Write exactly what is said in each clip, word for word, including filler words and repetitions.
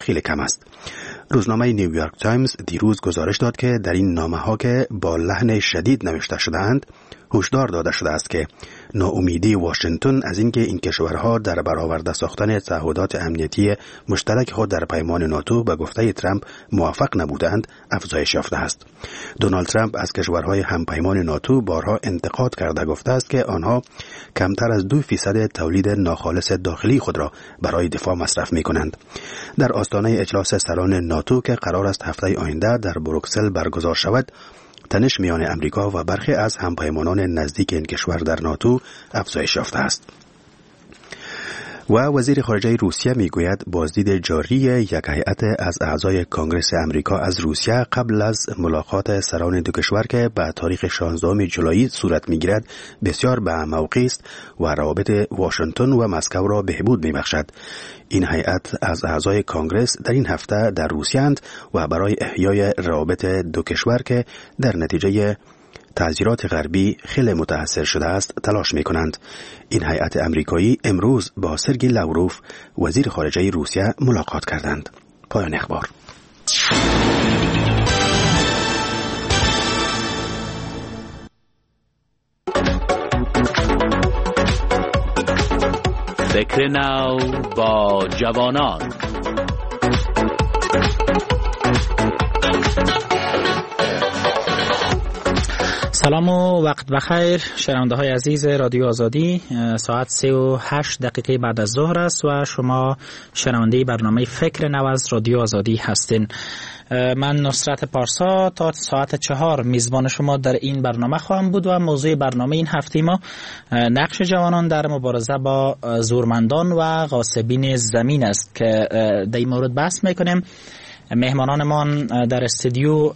خیلی کم است. روزنامه نیویورک تایمز دیروز گزارش داد که در این نامه‌ها که با لحن شدید نوشته شده‌اند هشدار داده شده است که ناامیدی واشنگتن از اینکه این کشورها در برآورده ساختن تعهدات امنیتی مشترک خود در پیمان ناتو به گفته ترامپ موفق نبودند افزایش یافته است. دونالد ترامپ از کشورهای همپیمان ناتو بارها انتقاد کرده گفته است که آنها کمتر از دو فیصد تولید ناخالص داخلی خود را برای دفاع مصرف می کنند. در آستانه اجلاس سران ناتو که قرار است هفته آینده در بروکسل برگزار شود، تنش میان امریکا و برخی از همپیمانان نزدیک این کشور در ناتو افزایش یافته است. و وزیر خارجه روسیه میگوید بازدید جاری یک هیئت از اعضای کنگره امریکا از روسیه قبل از ملاقات سران دو کشور که به تاریخ شانزدهم جولای صورت میگیرد بسیار به موقع است و روابط واشنگتن و مسکو را بهبود میبخشد. این هیئت از اعضای کنگره در این هفته در روسیه اند و برای احیای روابط دو کشور که در نتیجه تعذیرات غربی خیلی متاثر شده است تلاش می کنند. این هیئت امریکایی امروز با سرگی لاوروف وزیر خارجه روسیه ملاقات کردند. پایان اخبار. فکر نو با جوانان. سلام و وقت بخیر شنونده های عزیز رادیو آزادی. ساعت سه و هشت دقیقه بعد از ظهر است و شما شنونده برنامه فکر نو از رادیو آزادی هستین. من نصرت پارسا تا ساعت چهار میزبان شما در این برنامه خواهم بود و موضوع برنامه این هفته ما نقش جوانان در مبارزه با زورمندان و غاصبین زمین است که در این مورد بحث میکنیم. مهمانانمان در استودیو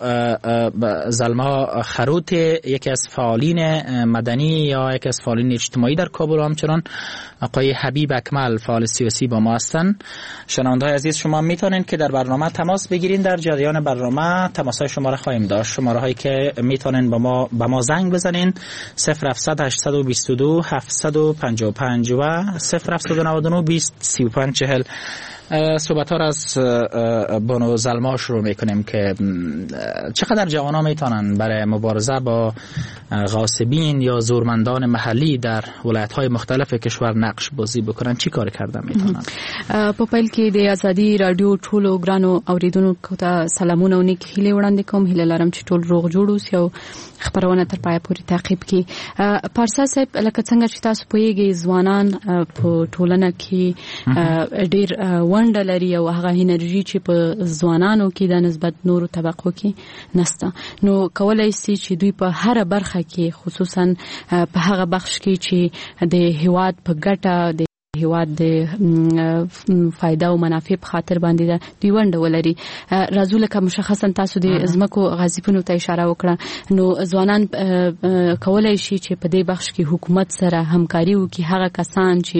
زلما خروت، یکی از فعالین مدنی یا یکی از فعالین اجتماعی در کابل، و همچنان آقای حبیب اکمل فعال سیاسی با ما هستند. شنونده‌های عزیز شما میتونید که در برنامه تماس بگیرین. در جریان برنامه تماس‌های شما را خواهیم داشت. شماره هایی که میتونین با ما با ما زنگ بزنین صفر هفتصد هشتصد و بیست و دو هفتصد و پنجاه و پنج و صفر هفتصد و نود و نه بیست سی و پنج چهل. صحبت ها را از بانو زلما شروع میکنیم که چقدر جوان ها میتونن برای مبارزه با غاصبین یا زورمندان محلی در ولایت های مختلف کشور نقش بازی بکنن؟ چی کار کردن میتونن؟ په پیل کې د ازادي رادیو ټولو ګرانو اوریدونکو ته سلامونه او نیک هیله وړاندې کوم. هیله لرم چې ټول روغ جوړ اوسئ او خبرونه تر پایه پورې تعقیب کړئ. پارسا صاحب، لکه څنګه چې تاسو پوهیږئ ځوانان په ټولنه کې ډېر ونډه لري او هغه انرژي چې په ځوانانو کې د نسبت نورو طبقو کې نشته، نو کولای شي چې دوی په هر برخه کې خصوصا په هغه بخش کې چې د هیواد په ګټه د هیواد د فائدہ او منافع په خاطر باندې دا دوی ونډه ولري. راځو لکه مشخصا تاسو د ازمکو غاصبینو ته اشاره وکړه، نو ځوانان کولای شي چې په دې بخش کې حکومت سره همکاري وکړي. هغه کسان چې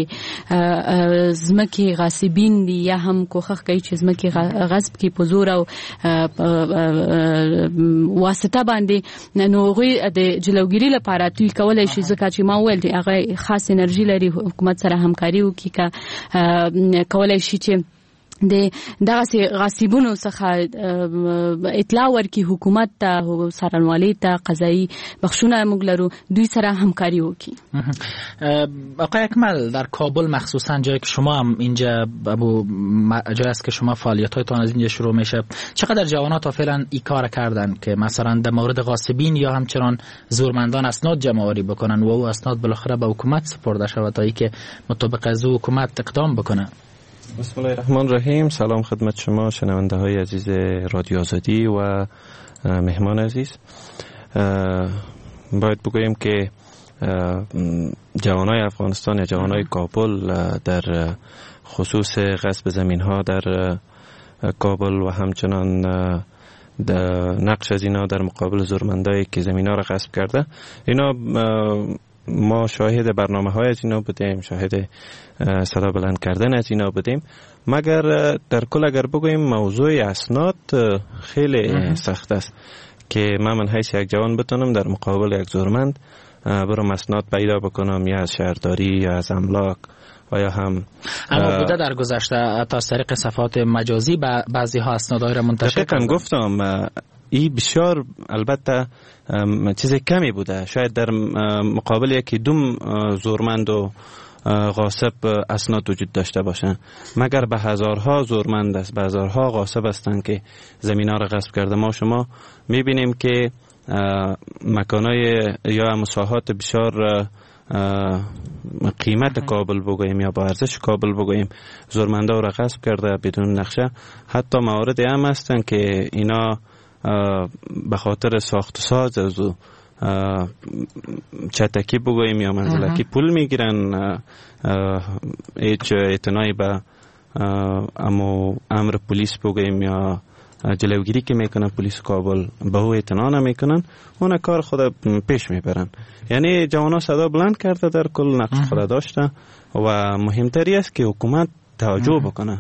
ځمکې غاصبین دي یا هم کوښښ کوي چې ځمکې غصب کړي په زور او واسطه باندې، نو هغوی د جلوګیري لپاره دوی کولای شي، ځکه چې ما وویل هغه خاص انرژي لري، حکومت سره همکاري وکړي که کولای شي چې د دغه غاصبونو څخه اطلاع ورکړي حکومت ته، څارنوالۍ ته، قضایي بخشونه موږ لرو، دوی سره همکاري وکړي. آقای اکمل، در کابل مخصوصا جایی که شما هم اینجا ابو جایی است که شما فعالیت‌هایتان از اینجا شروع میشه، چقدر جوانان تا فعلا این کار کردن که مثلا در مورد غاصبین یا همچنان زورمندان اسناد جمع‌آوری بکنن و او اسناد بالاخره به حکومت سپرده شود تا اینکه مطابق از او حکومت اقدام بکنه؟ بسم الله الرحمن الرحیم. سلام خدمت شما شنونده های عزیز رادیو آزادی و مهمان عزیز. باید بگویم که جوانای افغانستان یا جوانای کابل در خصوص غصب زمین ها در کابل و همچنان در نقش از اینا در مقابل زورمندایی که زمین ها را غصب کرده، اینا ما شاهد برنامه های از اینا بودیم، شاهد صدا بلند کردن از اینا بودیم. مگر در کل اگر بگویم موضوع اسناد خیلی سخت است که من من حیث یک جوان بتونم در مقابل یک زورمند برم اسناد پیدا بکنم، یا از شهرداری یا از املاک و یا هم اما بوده در گذشته تا از طریق صفحات مجازی بعضی ها اسنادهای را منتشر کردن. گفتم این بسیار البته چیز کمی بوده، شاید در مقابل یکی دوم زورمند و غاصب اسناد وجود داشته باشن، مگر به هزارها زورمند است، به هزارها غاصب هستند که زمین ها را غصب کرده. ما شما میبینیم که مکانای یا مساحات بسیار قیمت کابل بگوییم یا با ارزش کابل بگوییم زورمنده را غصب کرده بدون نقشه. حتی موارد هم هستن که اینا به خاطر ساخت ساز از چتکی بگوییم یا منزلکی پول میگیرن، هیچ اعتنایی به امو امر پلیس بگوییم یا جلوگیری که میکنن پلیس کابل به او اعتنا نمیکنن، اون کار خود پیش میبرن. یعنی جوانا صدا بلند کرده در کل نقش خود داشته و مهمتری است که حکومت توجه بکنه.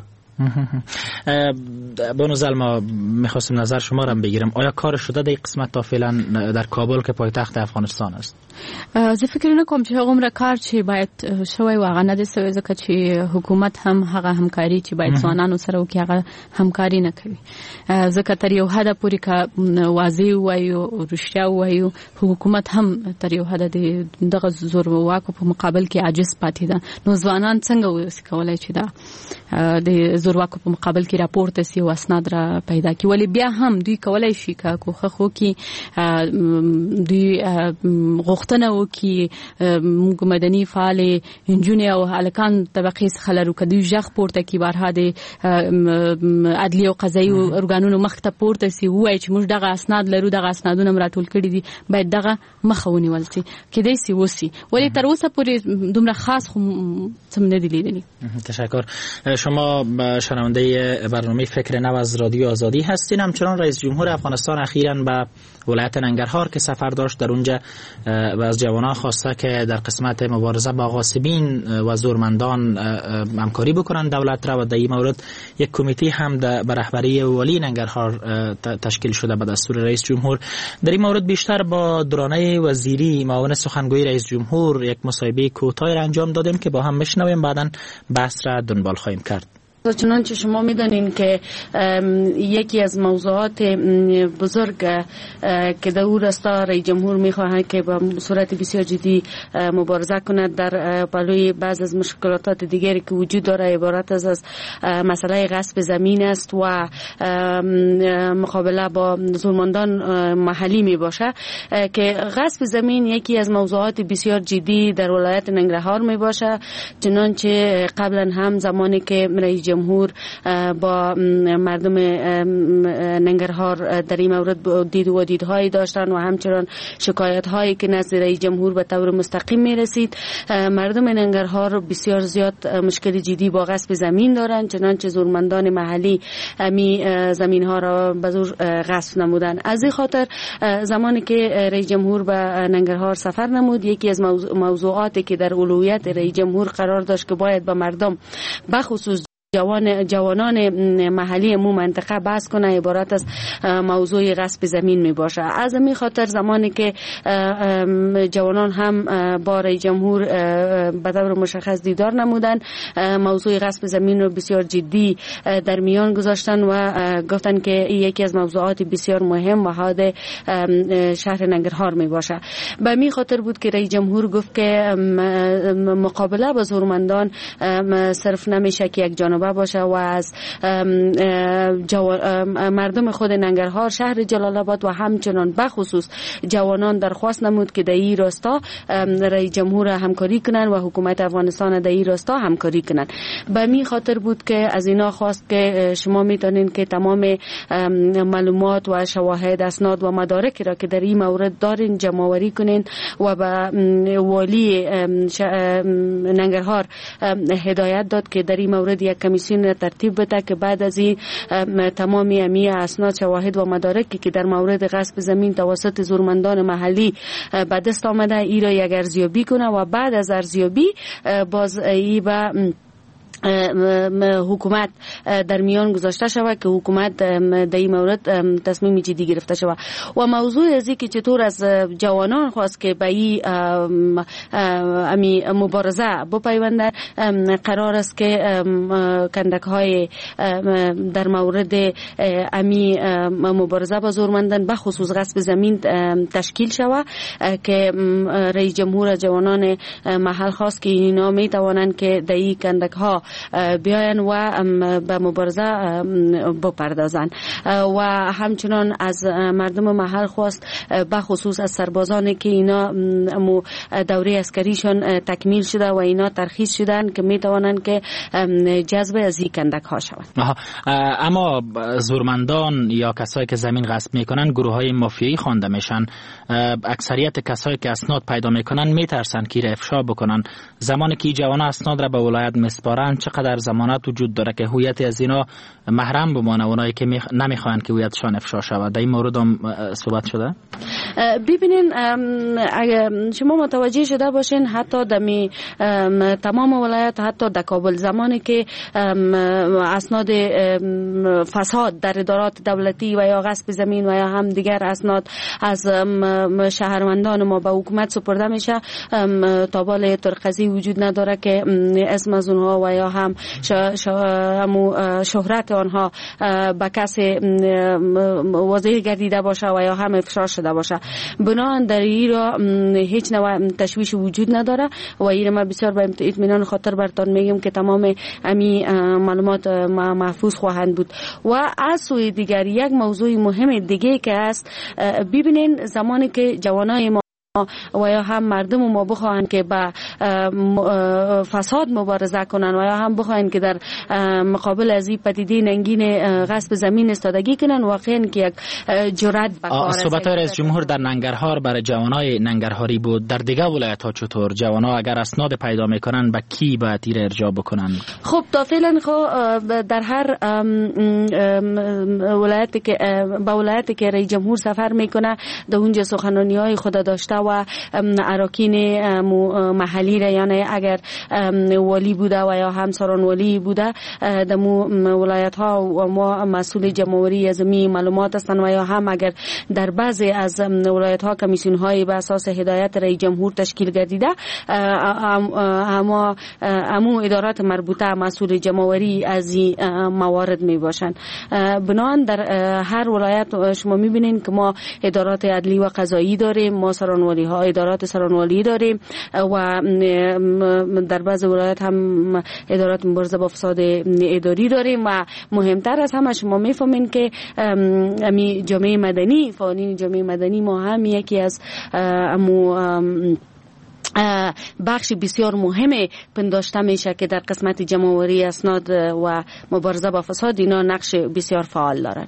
بانو زلما میخواستم نظر شما را بگیرم، آیا کار شده در قسمت تا فعلا در کابل که پایتخت افغانستان است؟ زه فکر نکوم چې هغومره کار چې باید شوی و هغه نه دی سوی، ځکه چې حکومت هم هغه همکاري چې باید ځوانانو سره وکړي هغه همکاري نه کوي. ځکه تر یو حده پورې که واضح ووایو رښتیا ووایو، حکومت هم تر یو حده د دغه زورواکو په مقابل کې عاجز پاتې ده. نو ځوانان څنګه وسی کولی چې دا د زورواکو په مقابل کې راپورته سي او اسناد را پیدا کړي؟ ولی بیا هم دوی کولی شي که کوښښ وکړي، دوی غوښتنه وکړي موږ مدني فعال نجونې او هلکان طبقې څخه لرو، که دوی غږ پورته کړي بارها د عدلي او قضایي ارګانونو مخ ته پورته سي، ووایي چې موږ دغه اسناد لرو، دغه اسنادونه م راټول کړي دي، باید دغه مخه ونیول سي. کیدای سي وسي، ولی تر اوسه پورې دومره خاص خو څه نه دي لیدلي. تشکر. شما شنونده برنامه فکر نو از رادیو آزادی هستین. همچنان رئیس جمهور افغانستان اخیراً به ولایت ننگرهار که سفر داشت، در اونجا از جوانان خواسته که در قسمت مبارزه با غاصبین و زورمندان همکاری بکنن دولت را، و در این مورد یک کمیته هم به رهبری والی ننگرهار تشکیل شده به دستور رئیس جمهور. در این مورد بیشتر با درانه وزیری معاون سخنگوی رئیس جمهور یک مصاحبه کوتاهی انجام دادیم که با هم بشنویم، بعداً بحث را دنبال خواهیم کرد. چنانچه شما میدانین که یکی از موضوعات بزرگ که در او راستا رئیس جمهور میخواهد که با صورت بسیار جدی مبارزه کند در پلوی بعض از مشکلات دیگری که وجود داره عبارت از از مسئله غصب زمین است و مقابله با زورمندان محلی می باشه، که غصب زمین یکی از موضوعات بسیار جدی در ولایت ننگرهار می باشه. چنانچه قبلا هم زمانی که رئیس جمهور با مردم ننگرهار در این مورد دید و دیدهایی داشتن و همچنان شکایت هایی که نزد رئیس جمهور به طور مستقیم می رسید، مردم ننگرهار بسیار زیاد مشکل جدی با غصب زمین دارند، چنانچه زورمندان محلی می زمین ها را به زور غصب نمودن. از این خاطر زمانی که رئیس جمهور به ننگرهار سفر نمود، یکی از موضوعاتی که در اولویت رئیس جمهور قرار داشت که باید به مردم بخصوص جوان جوانان محلی مو منطقه بحث کنه عبارت از موضوع غصب زمین می باشه. از همین خاطر زمانی که جوانان هم با رئیس جمهور به طور مشخص دیدار نمودن، موضوع غصب زمین رو بسیار جدی در میان گذاشتن و گفتن که یکی از موضوعات بسیار مهم و حاد شهر ننگرهار می باشه. به همین خاطر بود که رئیس جمهور گفت که مقابله با زورمندان صرف نمیشه که یک جانب باشه و از مردم خود ننگرهار، شهر جلال آباد و همچنان بخصوص جوانان درخواست نمود که در این راستا رئیس جمهور همکاری کنن و حکومت افغانستان در این راستا همکاری کنن. به می خاطر بود که از اینا خواست که شما میتونین که تمام معلومات و شواهد، اسناد و مدارکی را که در این مورد دارین جمع آوری کنین و به والی ننگرهار هدایت داد که در این مورد یک کمیسیون ترتیب بده که بعد از این تمامی امی اسناد، شواهد و مدارکی که در مورد غصب زمین توسط زورمندان محلی به دست آمده ای را یک ارزیابی کنه و بعد از ارزیابی باز ای به حکومت در میان گذاشته شود که حکومت در این مورد تصمیم جدی گرفته شود. و موضوع از این که چطور از جوانان خواست که به این امی مبارزه بپیونده، قرار است که کندک های در مورد امی مبارزه با زورمندان به خصوص غصب زمین تشکیل شود که رئیس جمهور جوانان محل خواست که اینا می توانند که در این کندک ها بیاین و به مبارزه بپردازند. و همچنان از مردم محل خواست به خصوص از سربازانی که اینا دوره عسکریشون تکمیل شده و اینا ترخیص شدن که می توانند که جذب از این کندک ها شوند. اما زورمندان یا کسایی که زمین غصب میکنن گروه های مافیایی خوانده میشن. اکثریت کسایی که اسناد پیدا میکنن میترسن که افشا بکنن. زمانی که جوانا اسناد را به ولایت میسپارن چقدر ضمانت وجود داره که هویت از اینا محرم بمانه، اونایی که نمیخوان که هویتشان افشا شود؟ در این مورد هم صحبت شده؟ ببینین اگر شما متوجه شده باشین حتی دمی تمام ولایت، حتی در کابل، زمانی که اسناد فساد در ادارات دولتی و یا غصب زمین و یا هم دیگر اسناد از شهروندان ما به حکومت سپرده میشه، تابال ترقزی وجود نداره که اسم از اونها و یا هم شهرت آنها به کسی واضح گردیده باشه و یا هم افشا شده باشه. بنابراین در این را هیچ نوع تشویش وجود نداره و این ما بسیار به اطمینان خاطر برتان میگم که تمام امی معلومات محفوظ خواهند بود. و از سوی دیگر یک موضوع مهم دیگه که است، ببینین زمانی که جوانای ما و یا هم مردم ما بخواهند که با فساد مبارزه کنند و یا هم بخواهند که در مقابل از این پدیده ننگین غصب زمین استادگی کنند، واقعا که یک جرأت به کار است. صحبت رئیس جمهور در ننگرهار برای جوانای ننگرهاری بود. در دیگه ولایت ها چطور جوانا اگر اسناد پیدا میکنن به کی باید تیر ارجاع بکنن؟ خب تا فعلا خب در هر ولایتی که با ولایتی که رئیس جمهور سفر میکنه در اونجا سخنرانی های خود داشته و اراکین محلی را، یعنی اگر ولی بوده و یا همسران ولی بوده در ولایت ها و ما مسئول جمهوری از می معلومات هستند و یا هم اگر در بعضی از ولایت ها کمیسیون های به اساس هدایت رئیس جمهور تشکیل گردیده، اما امو ادارات مربوطه مسئول جمهوری از این موارد می باشند. بنابراین در هر ولایت شما می بینین که ما ادارات عدلی و قضایی داریم، ما سران ولی ها ادارات سرانوالی داریم و در بعض ولایت هم ادارات مبارزه با فساد اداری داریم. و مهمتر از همه شما میفهمین که امی جامعه مدنی، فعالین جامعه مدنی ما هم یکی از امو بخش بسیار مهم پنداشته میشه که در قسمت جمع‌آوری اسناد و مبارزه با فساد اینا نقش بسیار فعال دارن.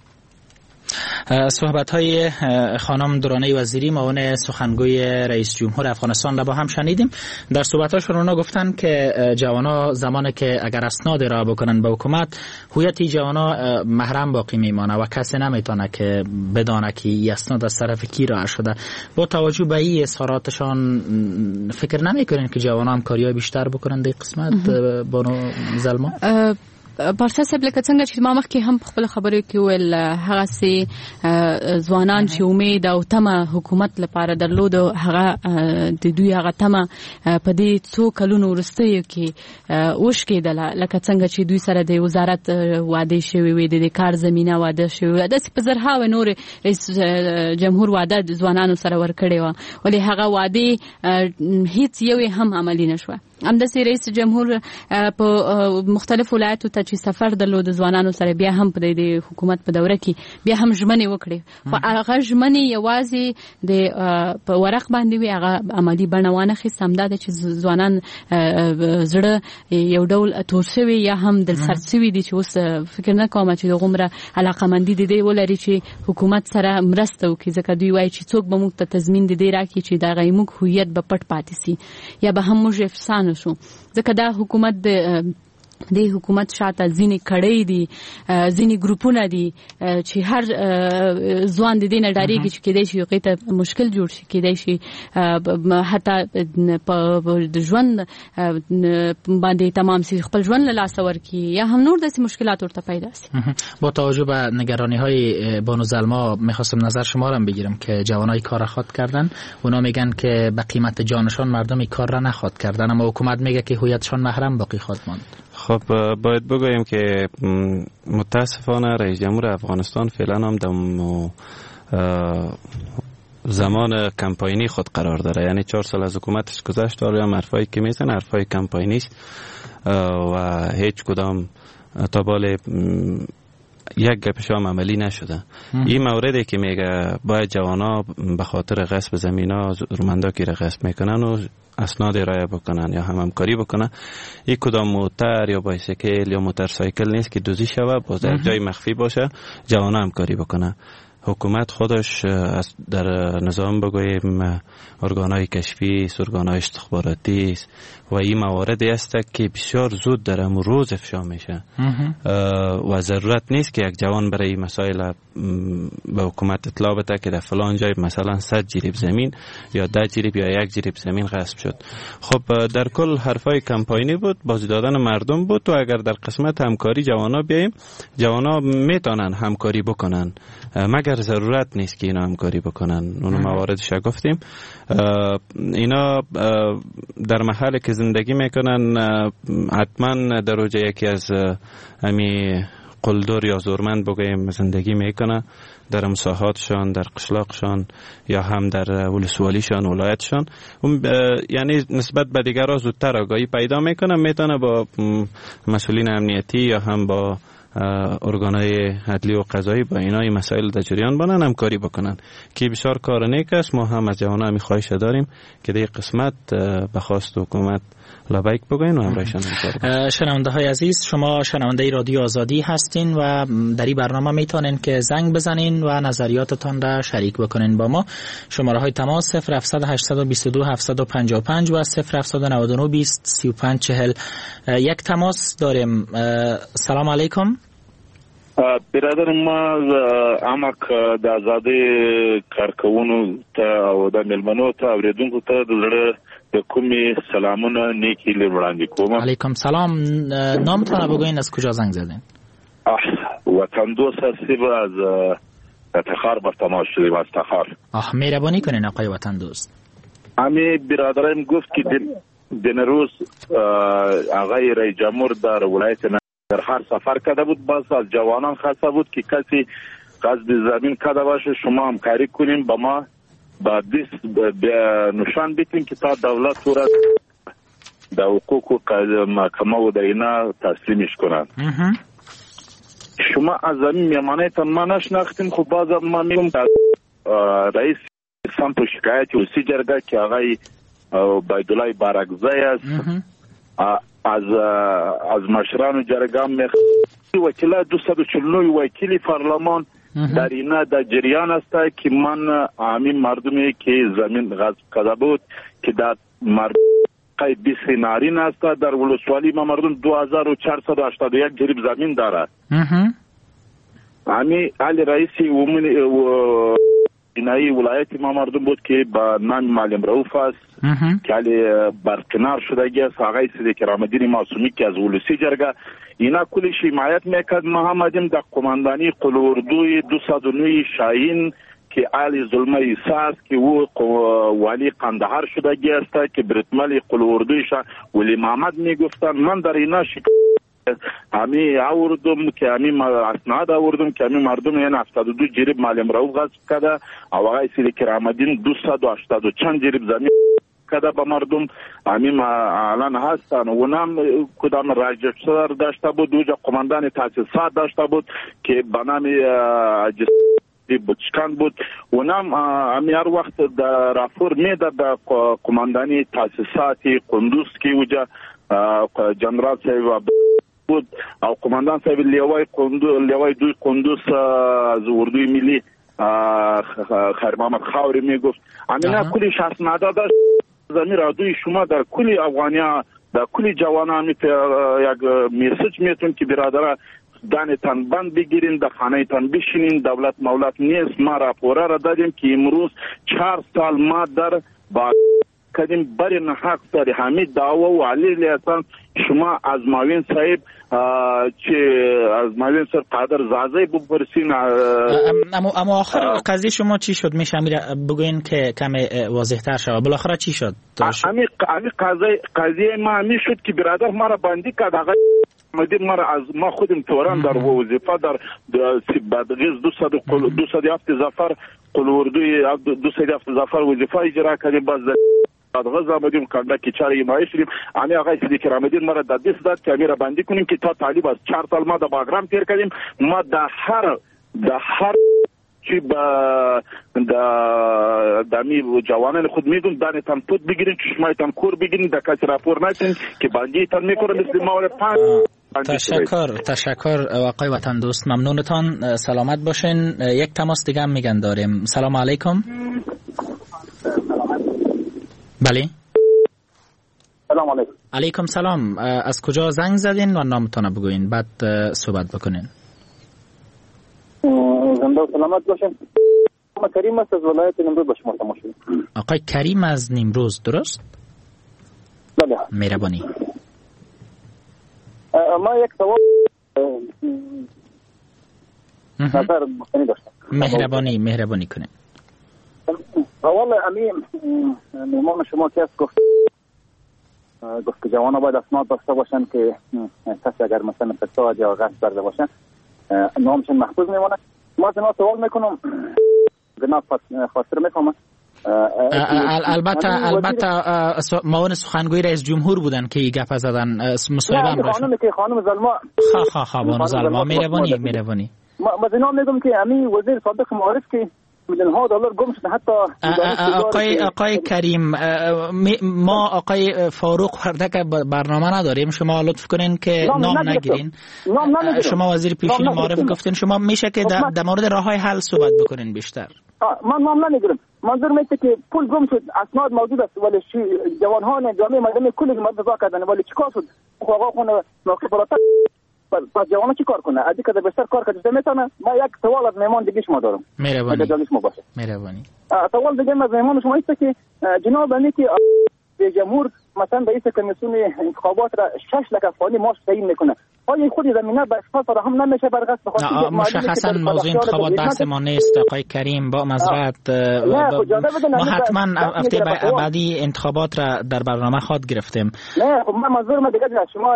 صحبت های خانم درانه وزیری معاون سخنگوی رئیس جمهور افغانستان را با هم شنیدیم. در صحبت هاشون اونا گفتن که جوانا زمانی که اگر اسناد را بکنن به حکومت، هویت جوانا محرم باقی میمانه و کسی نمیتونه که بدانه که این اسناد از طرف کی را شده. با توجه به این اظهاراتشان فکر نمیکنین که جوانا هم کاریای بیشتر بکنن در قسمت بانو زلما؟ پارسا صاحب لکه څنګه چې ما مخکې هم خپل خبرې کې ویل، هغه سي ځوانان چې امید او تمه حکومت لپاره درلود، هغه د دوی هغه تمه په دې څو کلونو وروستیو کې وشکېدله، لکه څنګه چې دوی سره د وزارت وعده شوی وي، د کار زمينه وعده شوی وي، داسې په زرهاوې نور رئیس جمهور وعده د ځوانانو سره ورکړې وه، ولې هغه وعده هیڅ یوې هم عملي نشوه. همداسې رئیس جمهور په مختلف ولایتو ته چې سفر درلود ځوانانو سره، بیا هم په د حکومت په دوره کې بیا هم ژمنې وکړې، خو هغه ژمنې یوازې د په ورق باندې وي، هغه عملي بڼه وانه خیسته. همدا ده چې ځوانان زړه یو ډول تور شوي یا هم دلسرد شوي دي چې اوس فکر نه کوم چې دغومره علاقمندي د دې ولري چې حکومت سره مرسته وکړي، ځکه دوی وایي چې څوک به موږ ته تضمین د دې راکړي چې دغه موږ هویت به پټ پاتې سي یا به هم موږ افسانه شو، ځکه دا حکومت د د حکومت شاته ځینې کړۍ دي ځینې ګروپونه دي چې هر ځوان د دې نه ډارېږي چې کېدای شي هغې ته مشکل جوړ شي کېدای شي حتی په ژوند باندې تمام سي خپل ژوند له لاسه ورکړي یا هم نور داسې مشکلات ورته پیدا سي. با توجه به نگرانی‌های بانو زلما می‌خواستم نظر شما را بگیرم که جوانای کار خود کردن اونا میگن که به قیمت جانشان مردم کار را نخواد کردن اما حکومت میگه که هویتشان محرم باقی خواهد ماند. خب باید بگوییم که متاسفانه رئیس جمهور افغانستان فعلا هم در زمان کمپاینی خود قرار داره، یعنی چهار سال از حکومتش گذشت و هم حرفایی که میزن حرفای کمپاینی است و هیچ کدام تا بال یک گپش هم عملی نشده. این موردی که میگه باید جوانا به خاطر غصب زمینا زورمندا که را غصب میکنن و اسناد ارائه بکنن یا هم همکاری بکنن، این کدام موتر یا بایسیکل یا موتورسایکل نیست که دوزی شوه باز در جای مخفی باشه جوانا همکاری بکنن. حکومت خودش در نظام بگوییم ارگانهای کشفی است، ارگانهای استخباراتی است و این مواردی است که بسیار زود در امروز روز افشا میشه و ضرورت نیست که یک جوان برای مسائل به حکومت اطلاع بده که در فلان جای مثلا صد جریب زمین یا ده جریب یا یک جریب زمین غصب شد. خب در کل حرفای کمپاینی بود، بازی دادن مردم بود و اگر در قسمت همکاری جوانا بیاییم جوانا میتونن همکاری بکنن مگر ضرورت نیست که اینا همکاری بکنن. اون مواردش گفتیم اینا در محلی که زندگی میکنن حتما در اوج یکی از همی قلدر یا زورمند بگوییم زندگی میکنه در مساحاتشان در قشلاقشان یا هم در ولسوالیشان ولایتشان، یعنی نسبت به دیگرها زودتر آگاهی پیدا میکنه، میتونه با مسئولین امنیتی یا هم با ارگانهای عدلی و قضایی با اینا این مسائل در جریان بانن همکاری بکنن که بسیار کار نیک است. ما هم از جوانان همی خواهش داریم که در قسمت به خواست حکومت لبیک بگوین و همراهشان همکار. شنونده های عزیز، شما شنونده رادیو آزادی هستین و در این برنامه میتونین که زنگ بزنین و نظریاتتان را شریک بکنین با ما. شماره های تماس صفر هفت هشت دو دو هفت پنج پنج و صفر هفت نه نه بیست سی و پنج چهل. یک تماس داریم. سلام علیکم. برادر ما عمق د آزادۍ کارکوونو ته او د ملمنو ته اوریدونکو ته د زړه د کومې سلامونه نیکی وړاندې کوم. علیکم سلام. نامتان بگوین از کجا زنگ زدین؟ وطن دوست هستیم از افتخار بر تماس شدیم از تخار. آه مهربانی کنین آقای وطن دوست. امی برادرم گفت که دن روز آقای رئیس جمهور در ولایت در هر سفر کرده بود، باز از جوانان خواسته بود که کسی غصب زمین کرده باشه شما همکاری کنیم با ما با دست نشان بیتیم که تا دولت تو را در حقوق و محکمه و در اینا تسلیمش کنند. شما از زمین میمانه تان ما نشناختیم. خب باز ما میگم رئیس سمت و شکایت وسی جرگه که آقای بایدولای بارکزای است از از مشران جرگه میخواه وکیل دویست و چهل و نه وکیل پارلمان در اینا در جریان است که من همین مردمی که زمین غصب کرده بود که در مرد بیست نارین است در ولسوالی ما مردم دو هزار و چهارصد و هشتاد و یک جریب زمین دارد. همین علی رئیسی و اینایی ولایت ما مردم بود که با نام معلم رؤوف است که علی برکنار شدگی است. آقای صدیق رحمدین معصومی که از ولسی جرگه اینا کلی حمایت میکرد. ما هم آمدیم در قماندانی قلوردوی دویست و نه شاهین که علی ظلمه ایسا است که او والی قندهار شدگی است که برتمال قلوردویش ولی محمد میگفتن. من در اینا شکل همی آوردم که همی اسناد آوردم که همی مردم یعنی هفتاد و دو جریب معلم رؤوف غصب کرده و آقای صدیق رحمدین دویست و هشتاد و چند جریب زمین کرده با مردم. همی الان هستن و نام کدام راجستر داشته بود دوجا قماندان تاسیسات داشته بود که به نام بچکان بود و نام همی هر وقت در رافور میده در قماندانی تاسیساتی قندوز که وجا جنرال صاحب بود او قماندان صاحب لیوای قندوز لیوای دوی قندوز از اردوی ملی خیر محمد خاوری میگفت امینا کلی شخص نادا داشت زمین را دوی شما در کلی افغانیا در کلی جوانان می یک میسج میتون که برادر دانتان بند بگیرین، در خانه تان بشینین، دولت مولت نیست. ما راپوره را دادیم که امروز چهار سال ما در با کدیم بری نحق داری همین دعوا و علی لیتان شما از ماوین صاحب چه از ماوین صاحب قادر زازه بپرسین. اما اما آخر قضیه شما چی شد؟ میشه امیر بگوین که کم واضح تر شود. بالاخره چی شد؟ امی امی قضیه قضیه ما همی شد که برادر ما را بندی کرد. آقا مدیر ما از ما خودم توران در وظیفه در بدغیز دو صد و هفت زفر قلوردوی دو صد و هفت زفر وظیفه اجرا کردیم. باز غزا آمدیم کنده که چاره مایی شدیم. امی آقای صدیق رحمدین ما را در دست داد که امی را بندی کنیم که تا طالب از چهار سال ما در باگرام تیر کردیم. ما در هر در هر چی با دمی جوانان خود میگم دانتان پود بگیرین، چشمایتان کور بگیرین، در کسی راپور نکنین که بندیتان میکنه مثل ما را پنج. تشکر تشکر آقای وطن دوست، ممنونتان. سلامت باشین. یک تماس دیگه هم میگن داریم. سلام علیکم. بله سلام علیکم. علیکم سلام. از کجا زنگ زدین و نامتان بگوین بعد صحبت بکنین. زنده و سلامت باشین. ما کریم است از ولایت نیمروز با شما تماس شدیم. آقای کریم از نیمروز درست؟ بله. مهربانی. ما یک سوال نظر گفتنی داشتم. مهربانی مهربانی کنین. اول امی میمان شما که گفت گفت که جوانا باید اسناد داشته باشن که کسی اگر مثلا فساد یا غصب کرده باشن نامشون محفوظ میمونه. ما جناب سوال میکنم جناب خاطر میکنم البته البته معاون سخنگوی رئیس جمهور بودن که این گپ زدن مصاحبه هم خانم که خانم زلما خا خا خا بانو زلما مهربانی مهربانی. ما جناب میگم که امی وزیر صادق معارف که میلیون ها دلار گم شده. حتی آقای آقای کریم ما آقای فاروق وردک برنامه نداریم، شما لطف کنین که نام نگیرین. شما وزیر پیشین معارف گفتین، شما میشه که در مورد راههای حل صحبت بکنین بیشتر. من نام نمیگیرم. منظور میشه که پول گم شد، اسناد موجود است ولی جوانان جامعه مردمی کلی مدرسه کردن ولی چیکار شد؟ آقا خونه موقع بالاتر با جوانان چی کار کنه؟ ادی که بیشتر کار کرده میتونه. ما یک سوال از مهمان دیگه شما دارم. مهربانی. مهربانی. سوال دیگه از مهمان شما است که جناب علی که جمهور مثلا رئیس کمیسیون انتخابات را شش لک افغانی ماش تعیین میکنه. آیا خود زمینه به اشخاص فراهم نمیشه برگشت به خاطر مشخصا موضوع انتخابات بحث ما نیست آقای کریم. با معذرت ما حتما هفته بعدی انتخابات را در برنامه خود گرفتیم. نه خب من منظور من دیگه شما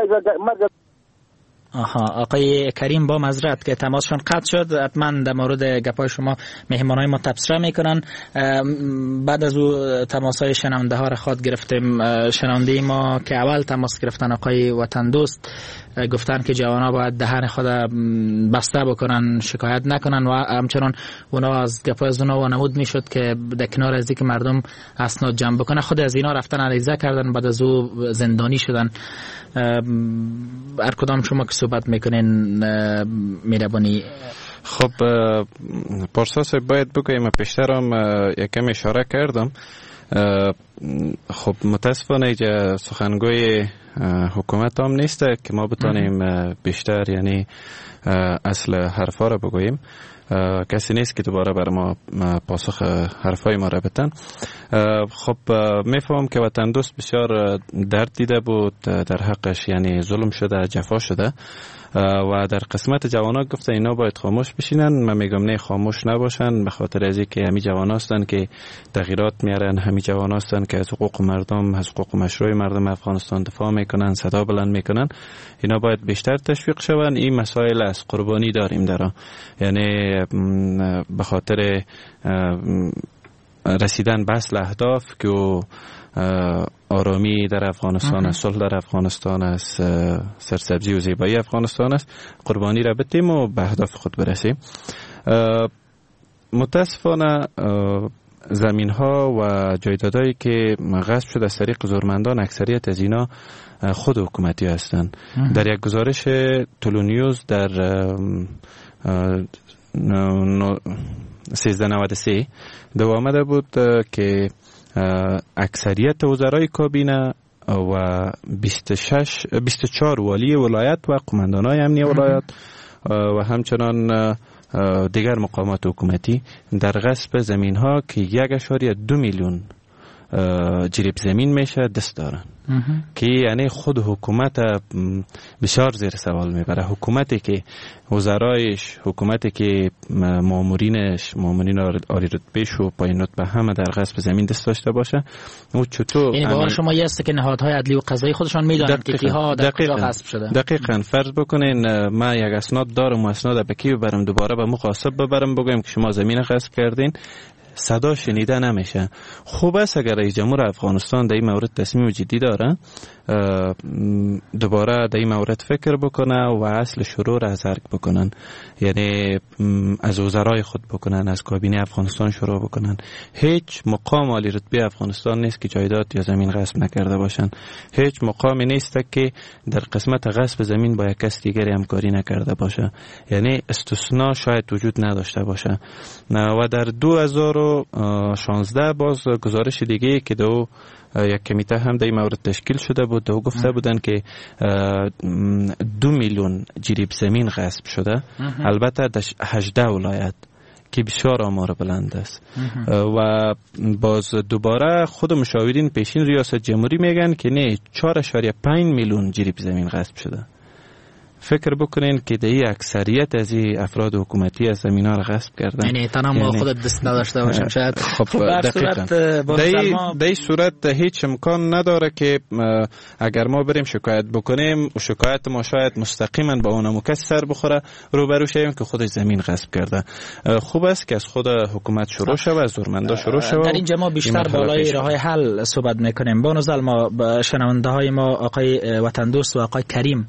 آها آقای کریم با معذرت که تماسشون قطع شد. حتما در مورد گپای شما مهمانای ما تبصره میکنن. بعد از او تماسای شنونده ها را خود گرفتیم. شنونده ما که اول تماس گرفتن آقای وطن دوست گفتن که جوانا باید دهن خود بسته بکنن، شکایت نکنن و همچنان اونا از گپای از اونا وانمود میشد که در کنار از اینکه مردم اسناد جمع بکنه خود از اینا رفتن عریضه کردن، بعد از او زندانی شدن. هر کدام شما که صحبت میکنین مهربانی. خب پارسا باید بگویم پیشترم یکم اشاره کردم. خب متاسفانه سخنگوی حکومت هم نیست که ما بتانیم بیشتر یعنی اصل حرفا را بگوییم. کسی نیست که دوباره بر ما پاسخ حرفای ما را بتن. خب میفهم که وطن دوست بسیار درد دیده بود، در حقش یعنی ظلم شده، جفا شده و در قسمت جوانان گفته اینا باید خاموش بشینن. من میگم نه، خاموش نباشن، به خاطر از اینکه همین جوان هستن که تغییرات میارن، همین جوان هستن که از حقوق مردم، از حقوق مشروع مردم افغانستان دفاع میکنن، صدا بلند میکنن. اینا باید بیشتر تشویق شون. این مسائل از قربانی داریم در یعنی به خاطر رسیدن به اصل اهداف که آرامی در افغانستان است، صلح در افغانستان است، سرسبزی و زیبایی افغانستان است، قربانی را بدیم و به اهداف خود برسیم. متاسفانه زمین ها و جایدادهایی که غصب شده از طریق زورمندان اکثریت از اینا خود حکومتی هستند. در یک گزارش تولونیوز در سیزده نود و سه دو آمده بود که اکثریت وزرای کابینه و بیست و شش بیست و چهار والی ولایت و قماندانای امنیه ولایت و همچنان دیگر مقامات حکومتی در غصب زمین ها که یک اشاری دو میلیون جریب زمین میشه دست دارن که یعنی خود حکومت بسیار زیر سوال میبره. حکومتی که وزرایش، حکومتی که مامورینش، مامورین عالی رتبهش و پایین رتبه همه در غصب زمین دست داشته باشه، او چطور یعنی باور شما یه است که نهادهای عدلی و قضایی خودشان میدونن که کیها در کجا غصب شده؟ دقیقاً. فرض بکنین ما یک اسناد دارم و اسناد به کی ببرم، دوباره به مقاصب ببرم بگم که شما زمین غصب کردین، صدا شنیده نمیشه. خوب است اگر رئیس جمهور افغانستان در این مورد تصمیم جدی داره، دوباره در این مورد فکر بکنه و اصل شروع را از ارگ بکنن، یعنی از وزرای خود بکنن، از کابینه افغانستان شروع بکنن. هیچ مقام عالی رتبه افغانستان نیست که جایداد یا زمین غصب نکرده باشن. هیچ مقامی نیست که در قسمت غصب زمین با یک کس دیگری همکاری نکرده باشه، یعنی استثناء شاید وجود نداشته باشه. و در دو هزار و شانزده باز گزارش دیگه که دو یک کمیته هم در این مورد تشکیل شده بود، دو گفته بودن که دو میلیون جریب زمین غصب شده، البته در هجده ولایت که بسیار آمار بلند است. و باز دوباره خود مشاورین پیشین ریاست جمهوری میگن که نه، چهار اشاریه پنج میلیون جریب زمین غصب شده. فکر بکنین که در اکثریت از افراد حکومتی از زمین ها را غصب کردن، یعنی تنها ما خودت دست نداشته باشیم شاید. خب دقیقاً در این صورت هیچ امکان نداره که اگر ما بریم شکایت بکنیم و شکایت ما شاید مستقیما با اون مکس سر بخوره، روبرو شویم که خودش زمین غصب کرده. خوب است که از خود حکومت شروع شود، از زورمندا شروع شود. در اینجا ما بیشتر بالای راههای حل صحبت میکنیم. با نظر ما شنونده های ما آقای وطن دوست و آقای کریم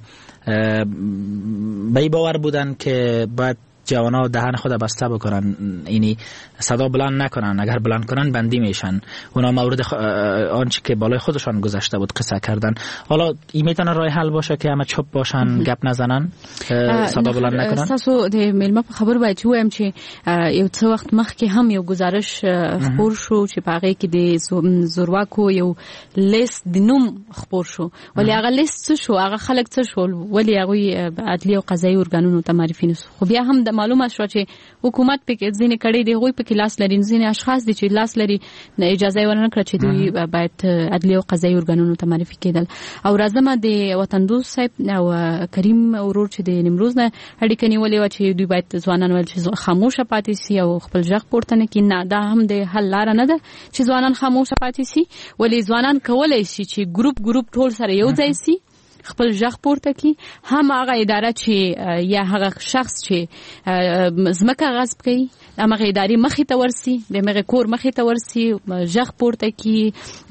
به این باور بودن که باید جوانا دهن خود بسته بکنن، یعنی صدا بلند نکنن، اگر بلند کنن بندی میشن. اونا مورد خ... آنچه که بالای خودشان گذشته بود قصه کردن. حالا این میتونه راه حل باشه که همه چپ باشن، گپ نزنن، صدا بلند نکنن. تاسو د میلمه په خبر باید چې وایم چې یو څه وخت مخکې هم یو گزارش خبر شو چې په هغه کې د زورواکو یو لیست د نوم خبر شو، ولی هغه لیست څه شو، هغه خلک څه شول، ولی هغه عدلی او قضایي ارګانونو ته معرفي نشو. خو بیا هم د معلومه شو چې حکومت پکې ځینې کړي دی، غوي پکې لاس لري، ځینې اشخاص دي چې لاس لري اجازه ورنه کړ چې دوی باید عدلی او قضایي ارګانونو ته معرفي کېدل. او راځم د وطن دوست صاحب او کریم ورور چې د نیمروز نه اړیکه نیولې و چې دوی باید ځوانان ول چې خاموشه پاتې سي او خپل ځخ پورته نه کړي. نه، دا هم د حل لار نه ده چې ځوانان خاموشه پاتې سي، ولی ځوانان کولای شي چې ګروپ ګروپ ټول سره یو ځای سي، خپل ځخ پورته کی. هم هغه اداره چې یا هغه شخص چې زمکه غصب کوي، هغه ادارې مخې ته ورسي، د هغه کور مخې ته ورسي، ځخ پورته کی،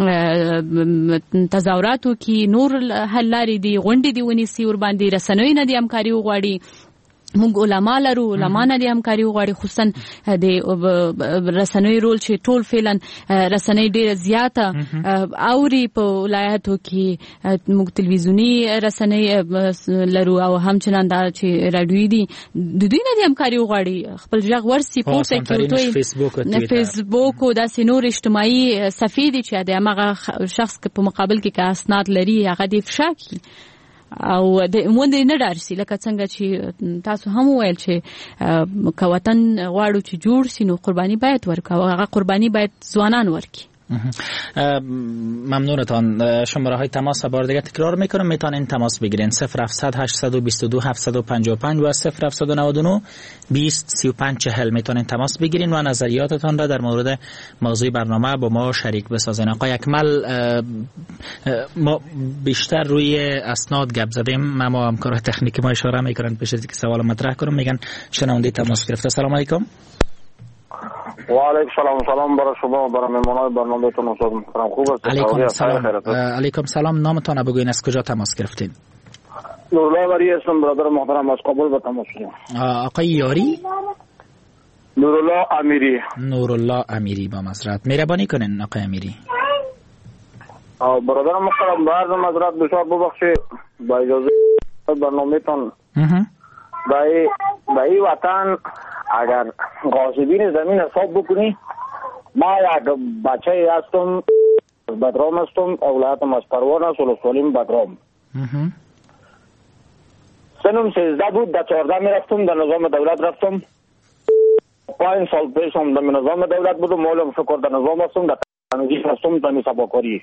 تظاهراتو کی، نور حل لارې دي، غونډې دي ونیسي، ور باندې رسنوي نه دي همکاري وغواړي. موږ علما لرو، علما نه دي همکاري وغواړي، خصوصا د رسنوي رول چې ټول فعلا رسنۍ ډېره زیاته اوري په ولایتو کې. موږ تلویزیوني رسنۍ لرو او همچنان دا چې رادیوي دي، د دوی نه دي همکاري وغواړي، خپل غږ ورسي پورته کړي. فیسبوک او داسې نور اجتماعي صفحې دي چې د هغه شخص په مقابل کې که اسناد لري هغه د افشا کړي او د مونږ نه ډارسي. لکه څنګه چې تاسو هم ویل چې که وطن غواړو چې جوړ سي نو قرباني باید ورکړو، هغه قرباني باید ځوانان ورکړي. ممنونتان. شماره های تماس بار دیگه تکرار میکنم، میتونین تماس بگیرین صفر هفتصد هشتصد و بیست و دو هفتصد و پنجاه و پنج و صفر هفتصد و نود و نه بیست سی و پنج چهل. میتونین تماس بگیرین و نظریاتتان را در مورد موضوع برنامه با ما شریک بسازین. آقای اکمل، ما بیشتر روی اسناد گپ زدیم، ما همکار تکنیکی ما اشاره میکنن پیش از اینکه سوال مطرح کنم، میگن شنونده تماس گرفته. سلام علیکم. و علیکم سلام. سلام برای شما و برای مهمانان برنامه‌تون. استاد محترم خوب است؟ علیکم سلام. علیکم سلام. نامتون بگوین، از کجا تماس گرفتین؟ نورالله وری هستم برادر محترم، از کابل به تماس می‌گیرم. آقای یاری؟ نورالله امیری. نورالله امیری با معذرت. مهربانی کنین آقای امیری. برادر محترم بعض معذرت بسیار ببخشید، با اجازه برنامه‌تون بای بای وطن اگر غاصبین زمین حساب بکنی، ما یک بچه هستم بدرام هستم. ولایتم از پروان است. ولسوالیم بدرام. سنم سیزده بود. در چهارده می رفتم. در نظام دولت رفتم. پنج سال پیش هم در نظام دولت بودم. مولم شکر در نظام هستم. در تنظیف هستم. در سباکاری.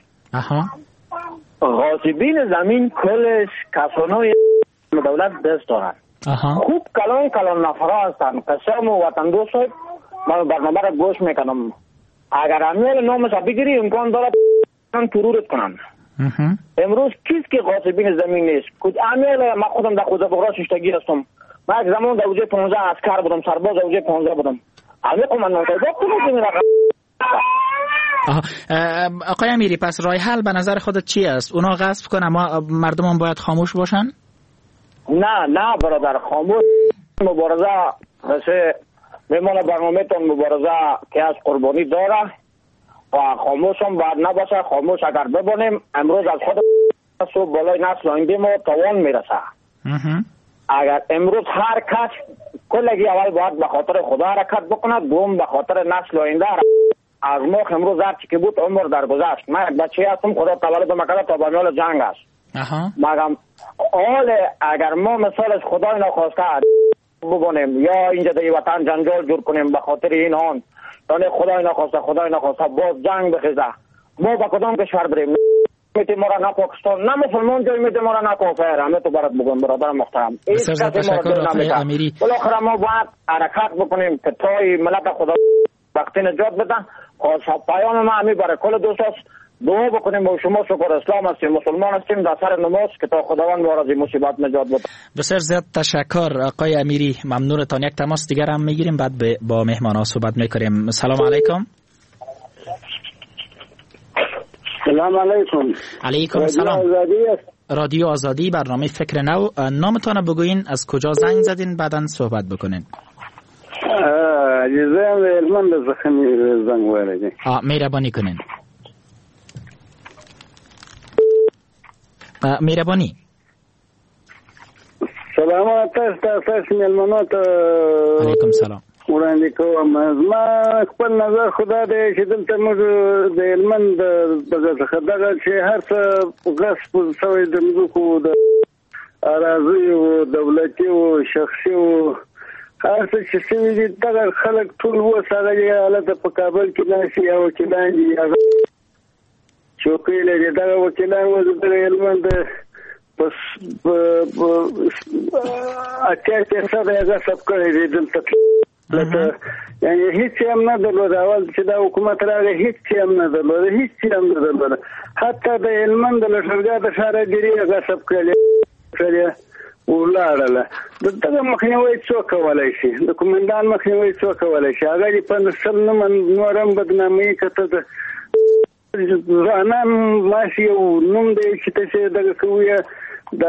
غاصبین زمین کلش کسانای دولت دست دارن. خوب کلان کلان نفرا هستن. قسم و وطن دوست های من برنامه را گوش میکنم. اگر امیال نامش بگیری امکان دارد ترورت کنن. امروز کیست که غاصبین زمین نیست؟ امیال من خودم در خوزه بغرا ششتگی هستم. من یک زمان در اوجه پانزده عسکر بودم. سرباز در اوجه پانزده بودم. امیال من نمتایده کنید این آقای امیری، پس راه حل به نظر خودت چی است؟ اونا غصب کنن اما مردم هم باید خاموش باشن؟ نه نه برادر، خاموش مبارزه مثل میمونه برنامه تون مبارزه که از قربانی داره و خاموش هم باید نباشه. خاموش اگر ببانیم امروز از خود صبح بالای نسل آینده ما توان میرسه. اگر امروز هر کس کلگی اول باید به خاطر خدا حرکت بکنه، دوم به خاطر نسل آینده. از ما امروز هرچی که بود عمر در گذشت. من یک بچه هستم خدا تولد مکرد تا به میال جنگ است. مگم حال اگر ما مثالش خدای نخواسته ببونیم یا اینجا در وطن جنجال جور کنیم به خاطر این آن یعنی خدای نخواسته خدای نخواسته باز جنگ بخیزه، ما با کدام کشور بریم؟ میتی ما را نه پاکستان نه مسلمان جای میتی ما را نه کافر. همه تو برات بگم برادر محترم. بسیار تشکر آقای امیری. بالاخره ما باید حرکت بکنیم که تای ملت خدا وقتی نجات بدن. پیام ما همی برای کل دوست است. دعا بکنیم و شما شکر اسلام هستیم مسلمان هستیم در سر نماز که تا خداوند ما را از این مصیبت نجات بده. بسیار زیاد تشکر آقای امیری، ممنونتان. یک تماس دیگر هم میگیریم بعد با مهمانا صحبت میکنیم. سلام علیکم. سلام علیکم. علیکم سلام. رادیو آزادی برنامه فکر نو. نامتان بگوین، از کجا زنگ زدین، بعداً صحبت بکنین. عزیزم علمان به زخمی زنگ وارده. آه مهربانی کنین. مهربانی. سلامات است است ملمنات. علیکم سلام. وړاندې کوم. ما خپل نظر خدا دې چې دلته موږ د علمن د خدغه چې هر څه غصب شوی د مځکو د اراضي او دولتي او شخصي او هر څه چې شوي دي دغه خلک ټول وسغلي حالت په کابل کې ناشي او چې لاندې چوکۍ لري. دغه وکیلان وو د علمن د پس اتیا اتیا سره غصب کړی دي دلته. لکه یعنی هیڅ هم نه درلود. اول چې دا حکومت راغی هیڅ هم نه درلود، هیڅ هم نه درلود. حتی د علمن د لښکرګاه د ښارګیري غصب کړی کړی ولاړله. دغه مخنیوي څوک کولای شي؟ د کومندان مخنیوي څوک کولای شي؟ هغه یې په نسل نه نورم بدنامي کته د ځانان ماشي یو نوم دی چې تاسو دغه کوی د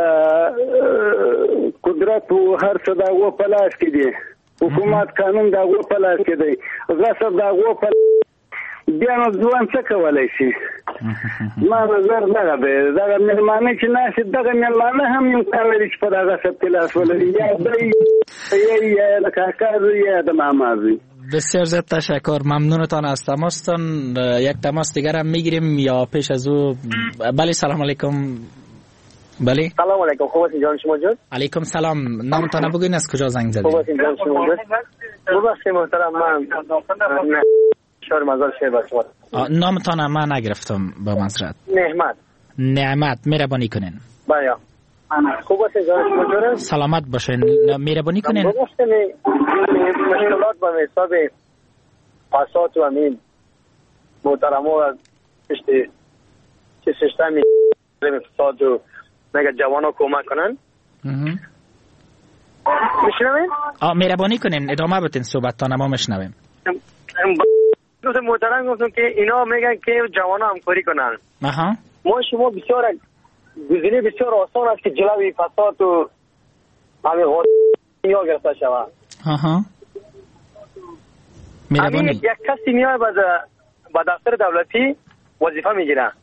قدرت او هر څه دا و په لاس کې دی. حکومت قانون دا و په لاس کې دی. غصب دا و په بیا نو ځوان څه کولای شي؟ ما نظر دغه دی. دغه مېلمانه چې ناشي دغه مېلمانه هم یو کار لري چې په دغه غصب کې لاس ولري. یا دی یا د کاکا یا د ماما دی. بسیار زیاد تشکر، ممنونتان از تماستان. یک تماس دیگر هم میگیریم یا پیش از او؟ بله سلام علیکم. بله سلام علیکم. خوب هستین جان شما جان؟ علیکم سلام. نامتان بگوین، از کجا زنگ زدید؟ خوب هستین جان شما جان؟ ببخشید محترم من شهر مزار شهر با شما. نامتان من نگرفتم با معذرت. نعمت. نعمت، مهربانی کنین. بله خوب هستین جان شما جان؟ سلامت باشین، مهربانی کنین. ببخشید مشکلات با حساب پاسات و امین محترم ها پشت که سیستم اقتصاد و مگه جوان ها کمک کنن. میشنوین؟ آه مهربانی کنین ادامه بتین صحبت تا ما میشنویم. دوست محترم گفتم که اینا میگن که جوان ها همکاری کنن. آها. ما شما بسیار گزینه بسیار آسان است که جلوی فساد و همین غاصبی گرفته شود. آها. همین یک کسی میاد با دفتر دولتی وظیفه میگیره.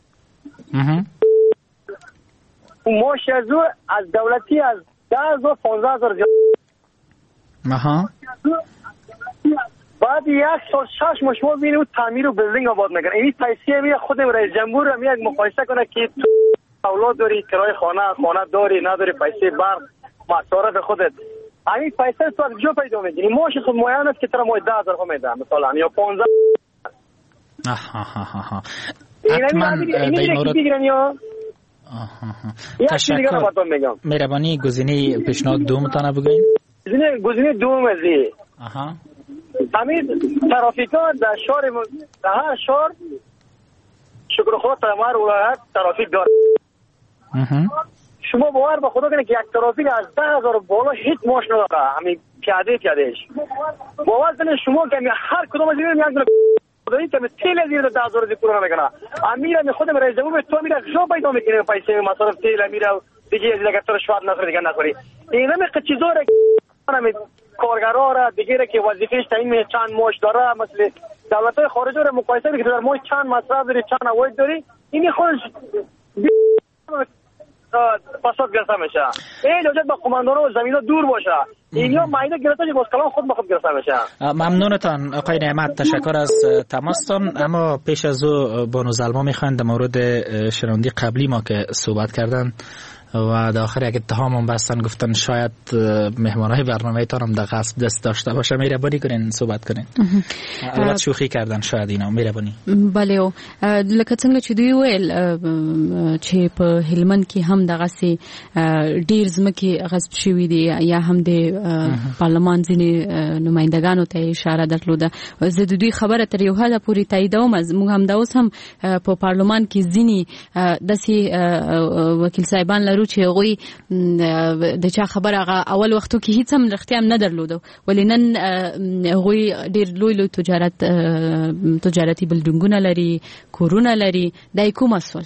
اون ماش از او از دولتی از ده هزار پانزده هزار جا. آها. با بعد یک سال شش ماه شما ببینید تعمیر و بیلدینگ آباد میکنه. این پیسه می خود رئیس جمهور هم یک مقایسه کنه که اولاد داری، کرایه خانه خانه داری، نداری، پیسه برق مصارف خودت، همین پیسه تو از کجا پیدا میگیری؟ ماش خود معین است که ترا ماه ده هزار میده مثلا یا پانزده. آها ها ها ها حتما این مورد بگیرن یا تشکر. مهربانی گزینه پیشنهاد دومتان بگوین. گزینه گزینه دوم ازی آها همین ترافیکا در شهر در هر شهر شکر خدا تمام ولایت ترافیک داره. شما باور به خدا کنید که یک ترافیک از ده هزار بالا هیچ ماش نداره، همین پیاده پیادهش. باور کنید شما که هر کدوم از این میان خدایی که تیل از این ده هزار دی پورا نمیکنه. امیر می خودم رئیس جمهور تو میره جو پیدا میکنه پیسه مصرف تیل میره دیگه از دیگه تر شواد نخوره دیگه نخوری. اینا می چیزا را همین کارگرا را دیگه که وظیفهش تعیین چند ماش داره، مثلا دولت‌های خارجی را مقایسه میکنه که در ماش چند مصرف داری چند عواید داری، این خودش پاسات گرفته میشه. این لوجت با قماندانو و زمینا دور باشه. اینیا مایده گرفته که باز کلام خود بخود گرفته میشه. ممنونتان آقای نعمت، تشکر از تماستان. اما پیش از او بانو زلما میخواین در مورد شنوندی قبلی ما که صحبت کردن و در آخر یک اتهام هم بستن، گفتن شاید مهمانهای برنامه تان هم در قصد دست داشته باشه. مهربانی کنین صحبت کنین. البته شوخی کردن شاید اینا. مهربانی. بله او لکه څنګه چې دوی ویل چې په هلمند کې هم دغه سي ډیر ځمکې غصب شوې دي یا هم د پارلمان ځینې نمائندګانو ته اشاره درلوده. زه د دوی خبره تر یو حده پورې تاییدوم. موږ هم دا اوس هم په پارلمان کې ځینې داسې وکیل صاحبان لرو چې هغوی د چا خبره هغه اول وختو کې هیڅ هم رښتیا هم نه درلوده، ولې نن هغوی ډېر لوی لوی تجارت تجارتي بلډینګونه لري، کورونه لري. دا کوم اصل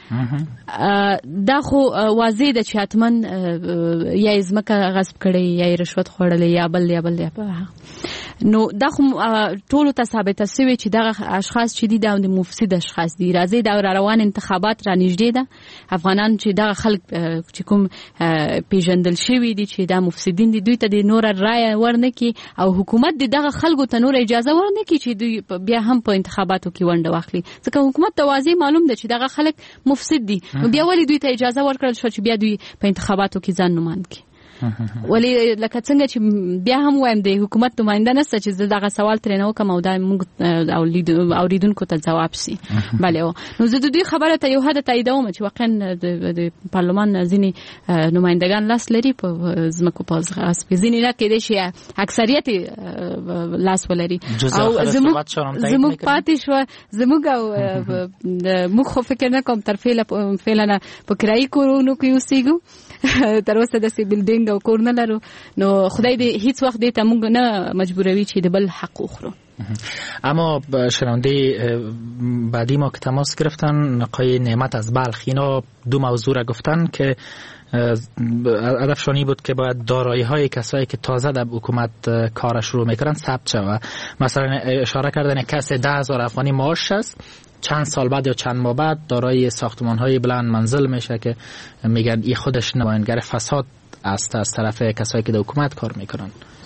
دا خو واضح ده چې حتمن یا ځمکه غصب کړي یا رشوت خوړلې یا بل یا بل یا نو دا خو ټولو ته ثابته شوې چې دغه اشخاص چې دي دا د مفسد اشخاص دي. راځي دا را روان انتخابات را نږدې ده. افغانان چې دغه خلک چې کوم پیژندل شوي دي چې دا مفسدین دي، دوی ته د نور رایه ورنکي او حکومت دغه خلکو ته نور اجازه ورنکي چې دوی بیا هم په انتخاباتو کې ونډه واخلي، ځکه حکومت ته واضح معلوم ده چې دغه خلک مفسد دي. نو بیا ولې دوی ته اجازه ورکړل شو چې بیا دوی په انتخاباتو کې ځان نماند کړي؟ ولی لکه څنګه چې بیا هم وایم د حکومت نماینده نشته چې دغه سوال ترې نه وکم او دا موږ اوریدونکو ته جواب شي. بله نو زه د دوی خبره ته یو حد تاییدوم چې واقعا د پارلمان ځینې نمایندګان لاس لري په ځمکو په غصب کې، ځینې نه کېدای شي اکثریت لاس ولري او زموږ پاتې شوه زموږ او موږ خو فکر نه کوم تر فعلا په کرایي کورونو کې اوسېږو، تر اوسه داسې بلډینګ او کور نه لرو. نو خدای دې هیڅ وخت دې ته موږ نه مجبوروي چې د بل حق وخورو. اما شنونده بعدی ما که تماس گرفتن آقای نعمت از بلخ، اینا دو موضوع را گفتن که هدفشانی بود که باید دارایی های کسایی که تازه در حکومت کارش رو میکنن ثبت شود. مثلا اشاره کردن کسی ده هزار افغانی معاش است، چند سال بعد یا چند ماه بعد دارای ساختمان های بلند منزل میشه که میگن این خودش نمایانگر فساد است از طرف کسایی که در حکومت کار میکنن.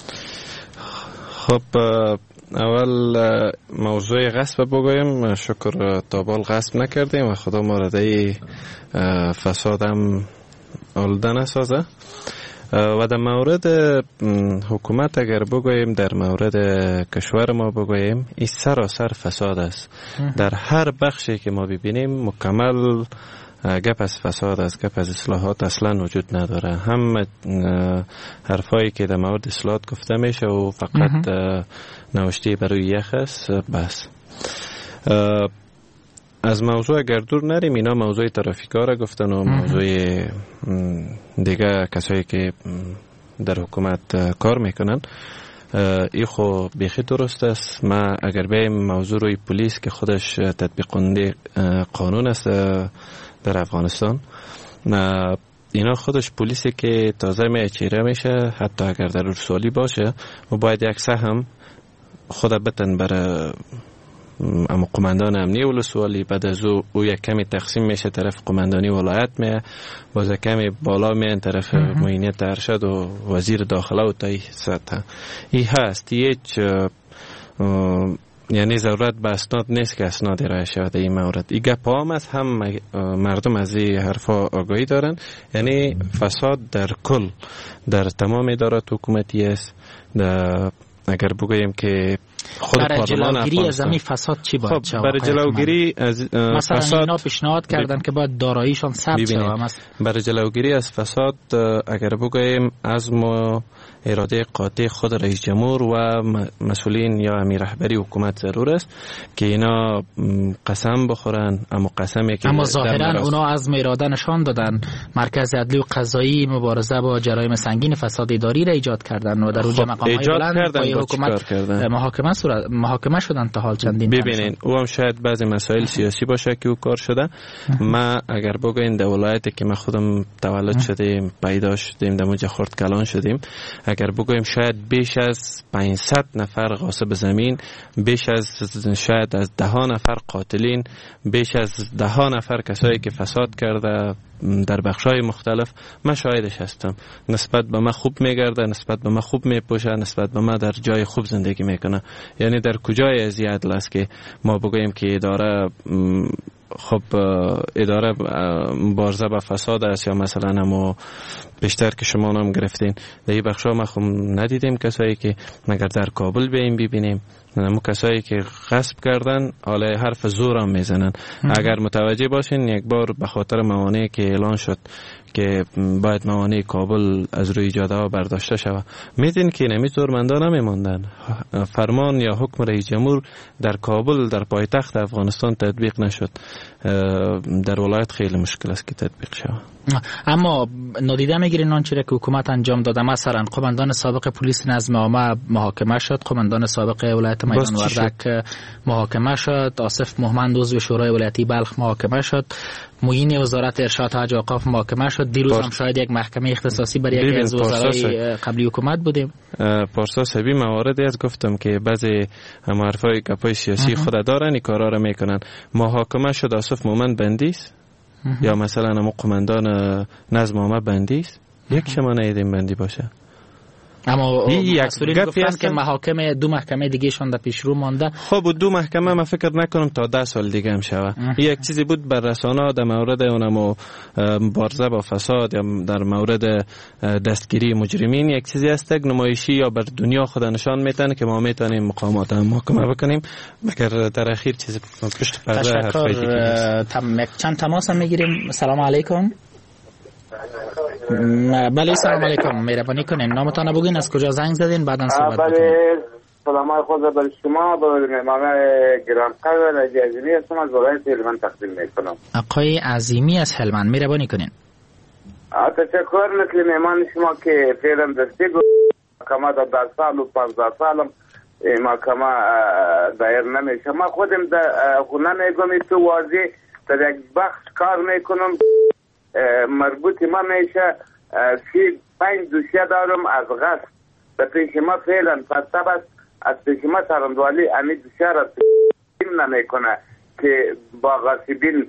خب اول موضوع غصب بگویم. شکر تابال غصب نکردیم و خدا مورده فساد هم آلوده نسازه. و در مورد حکومت اگر بگوییم، در مورد کشور ما بگوییم، این سراسر فساد است. در هر بخشی که ما ببینیم مکمل گپ از فساد است، گپ از اصلاحات اصلا وجود نداره. هم حرفایی که در مورد اصلاحات گفته میشه و فقط نوشته برای یخ است بس. از موضوع اگر دور نریم، اینا موضوع ترافیکا را گفتن و موضوع دیگه کسایی که در حکومت کار میکنن. ای خو بیخی درست است. ما اگر بیم موضوع روی پلیس که خودش تطبیق کننده قانون است در افغانستان، اینا خودش پلیسی که تازه می چیره میشه، حتی اگر در ارسالی باشه و باید یک سهم خود بتن برای اما قماندان امنی ولسوالی، بعد از او, او یک کمی تقسیم میشه طرف قماندانی ولایت میه، باز کمی بالا میه طرف معینیت ارشد و وزیر داخله و تایی سطح. ای هست هیچ یعنی ضرورت به اسناد نیست که اسناد ارائه شود این مورد. این گپ هم است، هم مردم از این حرفا آگاهی دارن. یعنی فساد در کل در تمام ادارات حکومتی است. اگر بگوییم که خود برای جلوگیری از همین فساد چی باید شود؟ برای جلوگیری از مثلا فساد اینا پیشنهاد کردن که باید داراییشان ثبت شود. برای جلوگیری از فساد اگر بگوییم عزم و اراده قاطع خود رئیس جمهور و مسئولین یا امیر رهبری حکومت ضرور است که اینا قسم بخورن. اما قسمی که اما ظاهرا اونا عزم اراده نشان دادن. مرکز عدلی و قضایی مبارزه با جرایم سنگین فساد اداری را ایجاد کردن و در اونجا مقامات بلند پای حکومت محاکمه صورت محاکمه شدن تا حال چندین. ببینین او هم شاید بعضی مسائل سیاسی باشه که او کار شده. ما اگر بگوین در ولایتی که ما خودم تولد شدیم پیدا شدیم در موجه خرد کلان شدیم، اگر بگویم شاید بیش از پانصد نفر غاصب زمین، بیش از شاید از ده ها نفر قاتلین، بیش از ده ها نفر کسایی که فساد کرده در بخشای مختلف من شاهدش هستم. نسبت به من خوب میگرده، نسبت به من خوب میپوشه، نسبت به من در جای خوب زندگی میکنه. یعنی در کجای از این عدل است که ما بگوییم که اداره خب اداره مبارزه با فساد است یا مثلا ما بیشتر که شما نام گرفتین در این بخشا ما خب ندیدیم کسایی که مگر در کابل بیم ببینیم نمو کسایی که غصب کردن حالا حرف زور هم میزنن. اگر متوجه باشین یک بار به خاطر موانعی که اعلان شد که باید موانع کابل از روی جاده ها برداشته شود، میدین که نمی زورمندان نمیماندن. فرمان یا حکم رئیس جمهور در کابل در پایتخت افغانستان تطبیق نشد. در ولایت خیلی مشکل است که تطبیق شود. اما نادیده میگیرین آنچه که حکومت انجام داده. مثلا قماندان سابق پلیس نظم عامه محاکمه شد، قماندان سابق ولایت میدان وردک محاکمه شد، آصف محمد عضو شورای ولایتی بلخ محاکمه شد، معین وزارت ارشاد حج و اوقاف محاکمه شد. دیروز هم شاید یک محکمه اختصاصی برای یکی از وزرای قبلی حکومت بودیم. پارسا سبی مواردی از گفتم که بعضی حرفای گپای سیاسی خود دارن این کارا رو میکنن. محاکمه شد آصف محمد بندیست یا مثلا همون قماندان نظم عامه بندیست. یک شما نیدیم بندی باشه. اما مسئولین گفتن که محاکمه دو محکمه دیگه شون در پیش رو مانده. خب دو محکمه من فکر نکنم تا ده سال دیگه هم شوه. یک چیزی بود بر رسانه در مورد اونم مبارزه با فساد یا در مورد دستگیری مجرمین یک چیزی است که نمایشی یا بر دنیا خود نشان میتن که ما میتونیم مقامات محاکمه بکنیم، مگر در اخیر چیزی پشت پرده حرفای دیگه. تشکر. چند تماس هم میگیریم. سلام علیکم. بله سلام علیکم، مهربانی کنین نامتان بگین، از کجا زنگ زدین، بعداً صحبت بکنیم. بله سلام خود برای شما، با مهمان گرانقدر عزیمی هستم از ولایت هلمند تقدیم میکنم. آقای عظیمی از هلمند، مهربانی کنین. تشکر مثل مهمان شما که فعلا دستی محکمه در ده سال و پانزده سالم محکمه دایر نمیشه. ما خودم در خونه میگم تو واضح در یک بخش کار میکنم مربوط ما میشه سی پنج دوسیه دارم از غصب به پیش ما فعلا پرتب است از پیش ما سرندوالی امی دوسیه را تقسیم نمیکنه که با غصبین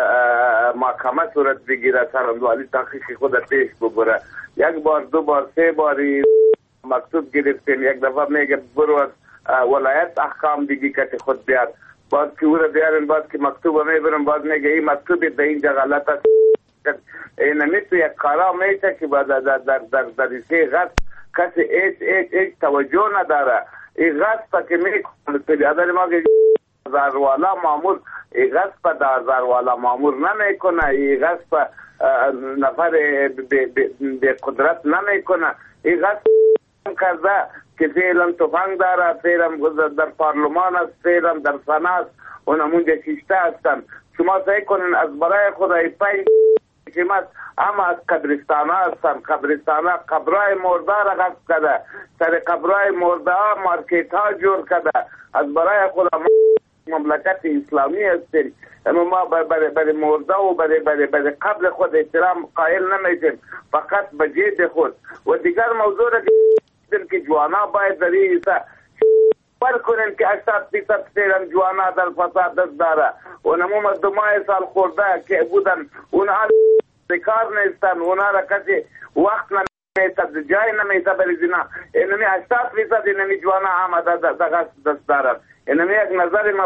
محکمه صورت بگیره، سرندوالی تحقیق خود پیش ببره. یک بار دو بار سه باری مکتوب گرفتیم، یک دفعه میگه برو از ولایت احکام دیگی که خود بیار، باز که او را بیارن باز که مکتوب میبرن باز میگه این مکتوب در اینجا غلط است. این میتو یک کارا میشه که در در در در در سی غصب کسی ایچ ایچ ایچ توجه نداره. این غصب که میکنه پیادر ما که زروالا مامور این غصب در زروالا مامور نمیکنه، این غصب نفر به قدرت نمیکنه. این غصب کرده که فعلا تفنگ داره، فعلا در پارلمان است، فعلا در سنا است و نمونده شیشته هستن. شما سعی کنین از برای خدای پنج قیمت اما از قبرستان هستن، قبرستان ها قبرای مرده را غصب کرده، سر قبرای مرده ها مارکیت ها جور کرده. از برای خود مملکت اسلامی هستیم، اما ما برای برای مرده و برای برای برای قبر خود احترام قائل نمیشیم، فقط به جید خود. و دیگر موضوع را که جوانا باید در این پر کنن که هشتاد فیصد فعلا جوانا در فساد دست داره و نمو مردمای سال خورده که بودن اونا بکار نیستن، اونا را کسی وقت میتب جای نمیتب بریزینا اینمی هشتاد فیصد اینمی جوانا آمده دغه دست دارد. اینمی یک نظر ما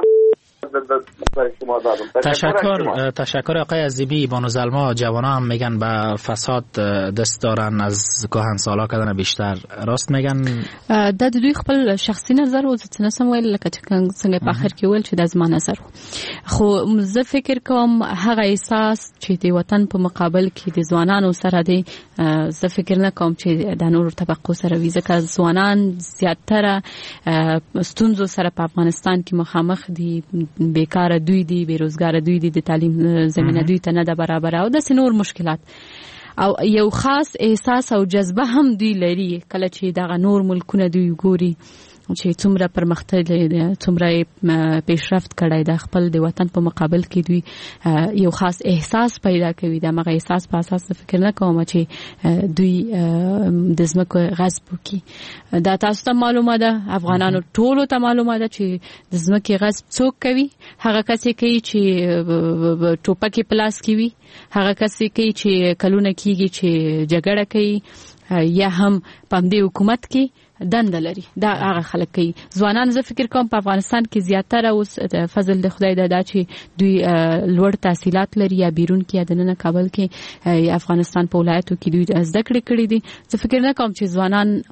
شما دادم. تشکر تشکر آقای عزیبی. بانو زلما جوانا هم میگن به فساد دست دارن از کهنسالا کدن بیشتر، راست میگن؟ د دوی خپل شخصي نظر او څه نسم ویل لکه څنګه په اخر کې ویل چې د زما نظر خو زه فکر کوم هغه احساس چې د وطن په مقابل کې د ځوانانو سره دی، زه فکر نه کوم چې د نورو طبقو سره وي، ځکه ځوانان زیاتره ستونزو سره په افغانستان کې مخامخ دي، بیکار دوی دي، بیروزګار دوی دي، د تعلیم زمینه دوی ته نه ده برابر او د نور مشکلات او یو خاص احساس او جذبه هم دوی لري کله چې دغه نور ملکونه دوی ګوري چې څومره پرمختللی دی، څومره پیشرفت کړی د خپل د وطن په مقابل کې دوی یو خاص احساس پیدا کوي. د هغه احساس په اساس فکر نه کوم چې دوی د ځمکو غصب وکړي. دا تاسو ته معلومه ده، افغانانو ټولو ته معلومه ده چې د ځمکې غصب څوک کوي. هغه کس کوي چې ټوپکې پلاس کوي، هغه کس کوي چې کلونه کیږي چې جګړه کوي یا هم په دې حکومت کې دند لري. دا هغه خلک کوي. ځوانان زه فکر کوم په افغانستان کې زیاتره اوس فضل د خدای دا چې دوی لوړ تحصیلات لري یا بیرون کې یا د نن کابل کې افغانستان په ولایتو کې دوی زده کړې کړې دي. زه فکر نه کوم چې ځوانان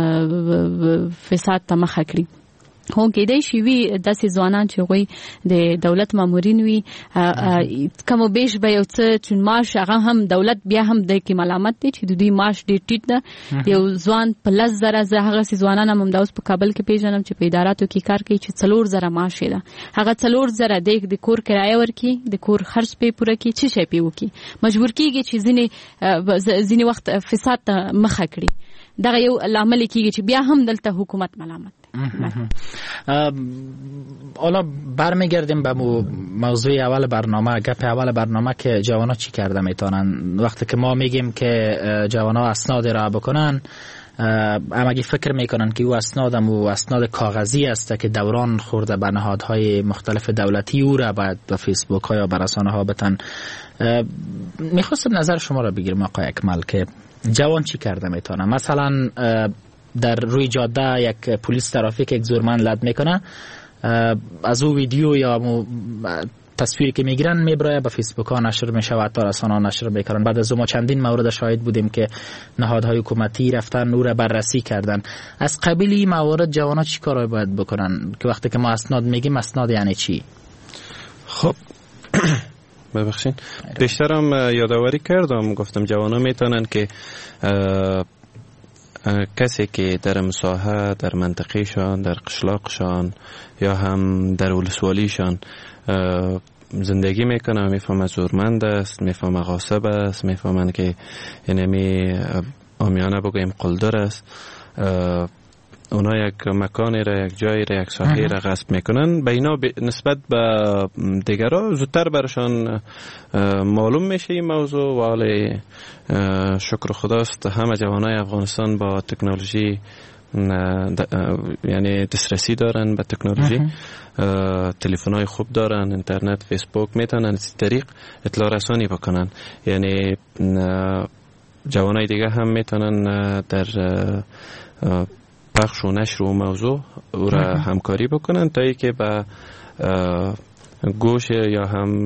فساد ته مخه کړي. هو کېدای شي وي داسې ځوانان چې غوي د دولت مامورین وي، کوم بیش به یو څه چې معاش هغه هم دولت بیا هم د کې ملامت دي چې د دوی معاش ډېر ټیټ ده. یو ځوان په لس زره زه هغه سي ځوانان هم د اوس په کابل کې پیژنم چې په اداراتو کې کار کوي چې څلور زره معاش ده. هغه څلور زره د کور کرایه ورکي، د کور خرج په پوره کې چی شي پیوکي، مجبور کیږي چې ځینې ځینې وخت فساد ته مخه کړي. دا یو لامل کیږي چې بیا هم دلته حکومت ملامت. حالا برمیگردیم به موضوع اول برنامه. گپ اول برنامه که جوانا چی کرده میتونن وقتی که ما میگیم که جوانا اسناد را بکنن، همگی فکر میکنن که او اسناد هم و اسناد کاغذی است که دوران خورده به نهادهای مختلف دولتی او را باید به فیسبوک ها یا به رسانه ها بتن. میخواستم نظر شما را بگیرم آقای اکمل که جوان چی کرده میتونه؟ مثلا در روی جاده یک پلیس ترافیک یک زورمند لد میکنه، از او ویدیو یا تصویری که میگیرن میبره به فیسبوک ها نشر میشه و حتی رسانه ها نشر میکنن. بعد از ما چندین مورد شاهد بودیم که نهادهای حکومتی رفتن او را بررسی کردن. از قبیل این موارد جوانا چی کار باید بکنن که وقتی که ما اسناد میگیم اسناد یعنی چی؟ خب ببخشین بیشترم یادآوری کردم، گفتم جوانا میتونن که کسی که در مساحه در منطقهشان در قشلاقشان یا هم در ولسوالیشان زندگی میکنه، میفهمه زورمند است، میفهمه غاصب است، میفهمن که یعنی می آمیانه بگویم قلدر است، اونا یک مکانی را، یک جایی را، یک ساحه را غصب میکنن. به اینا نسبت به دیگرها زودتر برشان معلوم میشه این موضوع و حالی شکر خداست همه جوانای افغانستان با تکنولوژی یعنی دسترسی دارن به تکنولوژی، تلفن‌های خوب دارن، اینترنت، فیسبوک، میتونن از طریق اطلاع رسانی بکنن. یعنی جوانای دیگه هم میتونن در پخش و نشر و موضوع او را همکاری بکنن تا ای که به گوش یا هم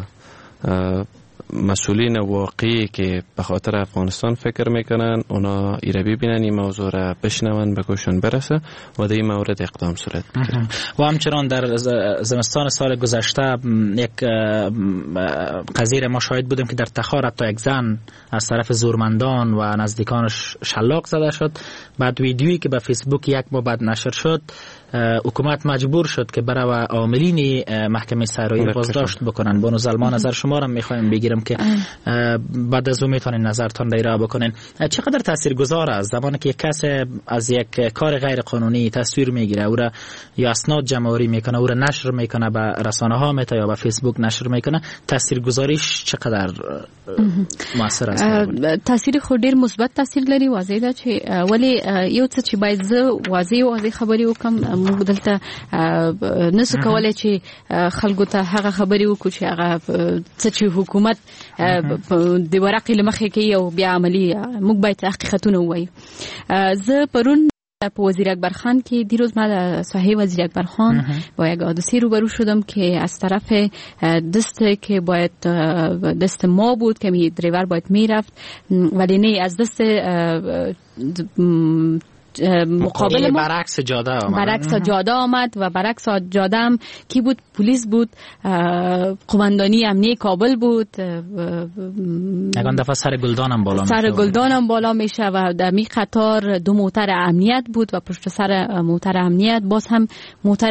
مسئولین واقعی که به خاطر افغانستان فکر میکنن اونا ایره ببینن این موضوع را بشنون به گوشون برسه و در این مورد اقدام صورت بگیرن. و همچنان در زمستان سال گذشته یک قضیه ما شاهد بودیم که در تخار حتی یک زن از طرف زورمندان و نزدیکانش شلاق زده شد. بعد ویدیویی که به فیسبوک یک ماه بعد نشر شد، حکومت مجبور شد که برای عاملین محکمه سرایی بازداشت بکنن. بانو زلما نظر شما را میخوایم بگیرم که بعد از اون میتونین نظرتان را بکنین. چقدر تاثیرگذار است زمانی که یک کس از یک کار غیر قانونی تصویر میگیره، او را یا اسناد جمع آوری میکنه، او را نشر میکنه به رسانه ها میتا یا به فیسبوک نشر میکنه، تاثیرگذاریش چقدر موثر است؟ تاثیر خو ډیر مثبت تاثیر لري. واضح ده چې ولی یو څه چې باید زه واضح واضح خبري وکم، موږ دلته نسو کولای چې خلکو ته هغه خبري وکړو چې هغه څه چې حکومت د ورقې لمخې کې او بیا عملی موږ باید حقیقتونه ووایو. زه پرون په وزیر اکبر خان کې دیروز ما د صحیح وزیر اکبر خان با یک حادثه روبرو شدم که از طرف دست که باید دست ما بود که می دریور باید میرفت ولی نه از دست مقابل ما برعکس جاده آمد برعکس جاده آمد و برعکس جاده هم کی بود؟ پلیس بود، قماندانی امنیه کابل بود. یگان دفعه سر گلدان هم بالا سر گلدان هم بالا میشه و در می قطار دو موتر امنیت بود و پشت سر موتر امنیت باز هم موتر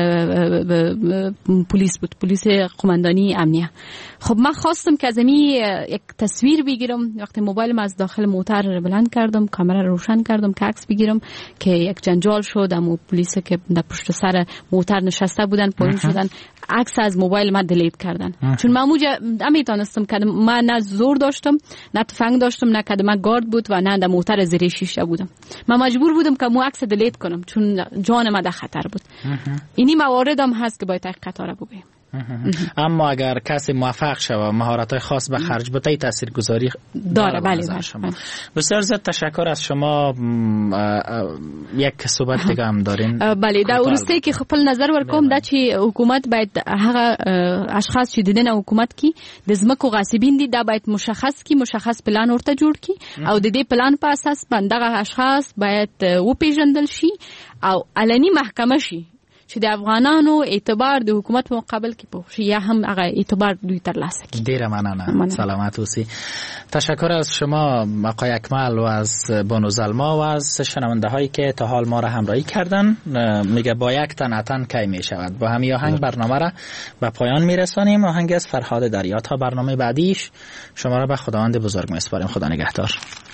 پلیس بود، پلیس قماندانی امنیه. خب من خواستم که از امی یک تصویر بگیرم. وقتی موبایلم از داخل موتر بلند کردم، کامera روشن کردم که عکس بگیرم که یک جنجال شد. اما پلیس که در پشت سر موتر نشسته بودن پایین شدن، عکس از موبایل من دیلیت کردن. چون من موجه نمیتونستم که من نه زور داشتم نه تفنگ داشتم نه که من گارد بود و نه در موتر زیر شیشه بودم. من مجبور بودم که مو عکس دیلیت کنم چون جان من در خطر بود. اینی موارد هم هست که باید حقیقت را بگویم. اما اگر کسی موفق شود مهارت‌های خاص به خرج بده تاثیرگذاری داره. بله بله. شما بسیار زیاد تشکر از شما. یک صحبت دیگه هم دارین. بله در ورسته که خپل نظر ورکوم دا چې حکومت باید هغه اشخاص چې ددن حکومت کی د زمکو غاصبین دي دا باید مشخص کی مشخص پلان ورته جوړ کی او د دې پلان په اساس باندې اشخاص باید و پیژندل شي او علني محکمه شي چې د افغانانو اعتبار د حکومت مقابل کې پوه یا هم هغه اعتبار دوی ترلاسه کړي. ډیره مننه. سلامت اوسئ. تشکر از شما آقای اکمل و از بانو زلما و از شنونده هایی که تا حال ما را همراهی کردن. میگه با یک تن اتن کی می شود. با همین آهنگ برنامه را به پایان میرسانیم. آهنگ از فرهاد دریا. تا برنامه بعدیش شما را به خداوند بزرگ میسپاریم. خدا نگهدار.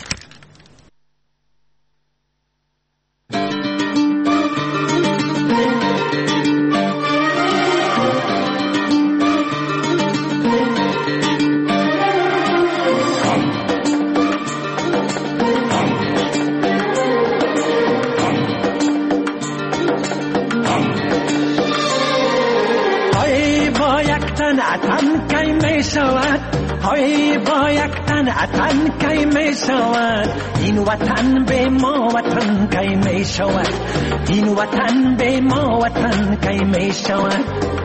اتن کی می شود های با یک تن اتن کی می شود این وطن به ما وطن کی می شود این وطن به ما وطن کی می شود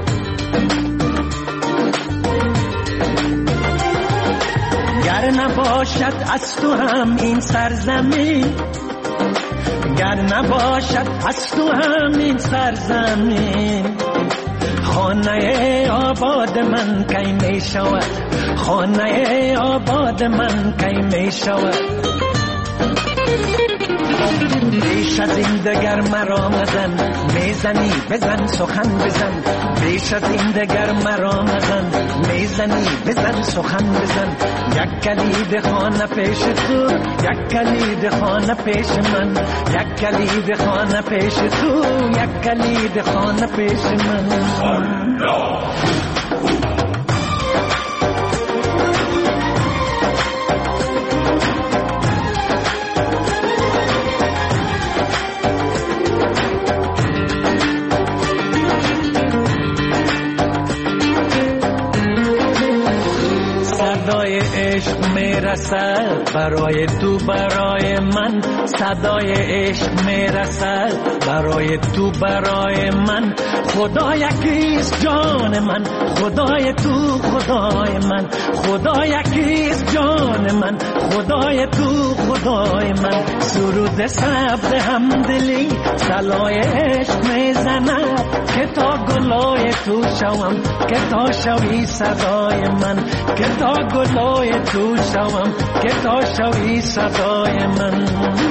گر نباشد از تو هم این سرزمین گر نباشد از تو هم این سرزمین خانه آباد من کی می شود خانه آباد من کی می شود بیش از این دگر مرا مزن میزنی بزن سخن بزن بیش از این دگر مرا مزن میزنی بزن سخن بزن یک کلید خانه پیش تو یک کلید خانه پیش من یک کلید خانه پیش تو یک کلید خانه پیش من میرسد برای تو برای من صدای عشق میرسد برای تو برای من خدا یکیست جان من خدای تو خدای من خدا یکیست جان من خدای تو خدای من سرود سبز همدلی سلای عشق میزند که تا گلای تو شوم که تا شوی صدای من که تا گلای تو شوم که تا شوی صدای من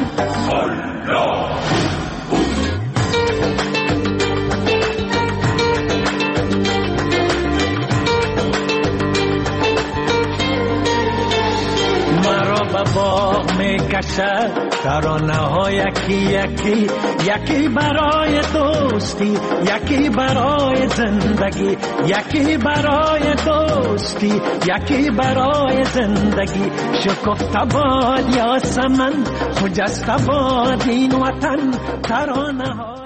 باغ می کشد ترانه ها یکی یکی یکی برای دوستی یکی برای زندگی یکی برای دوستی یکی برای زندگی شکفته باد یاسمن خجسته باد این وطن ترانه ها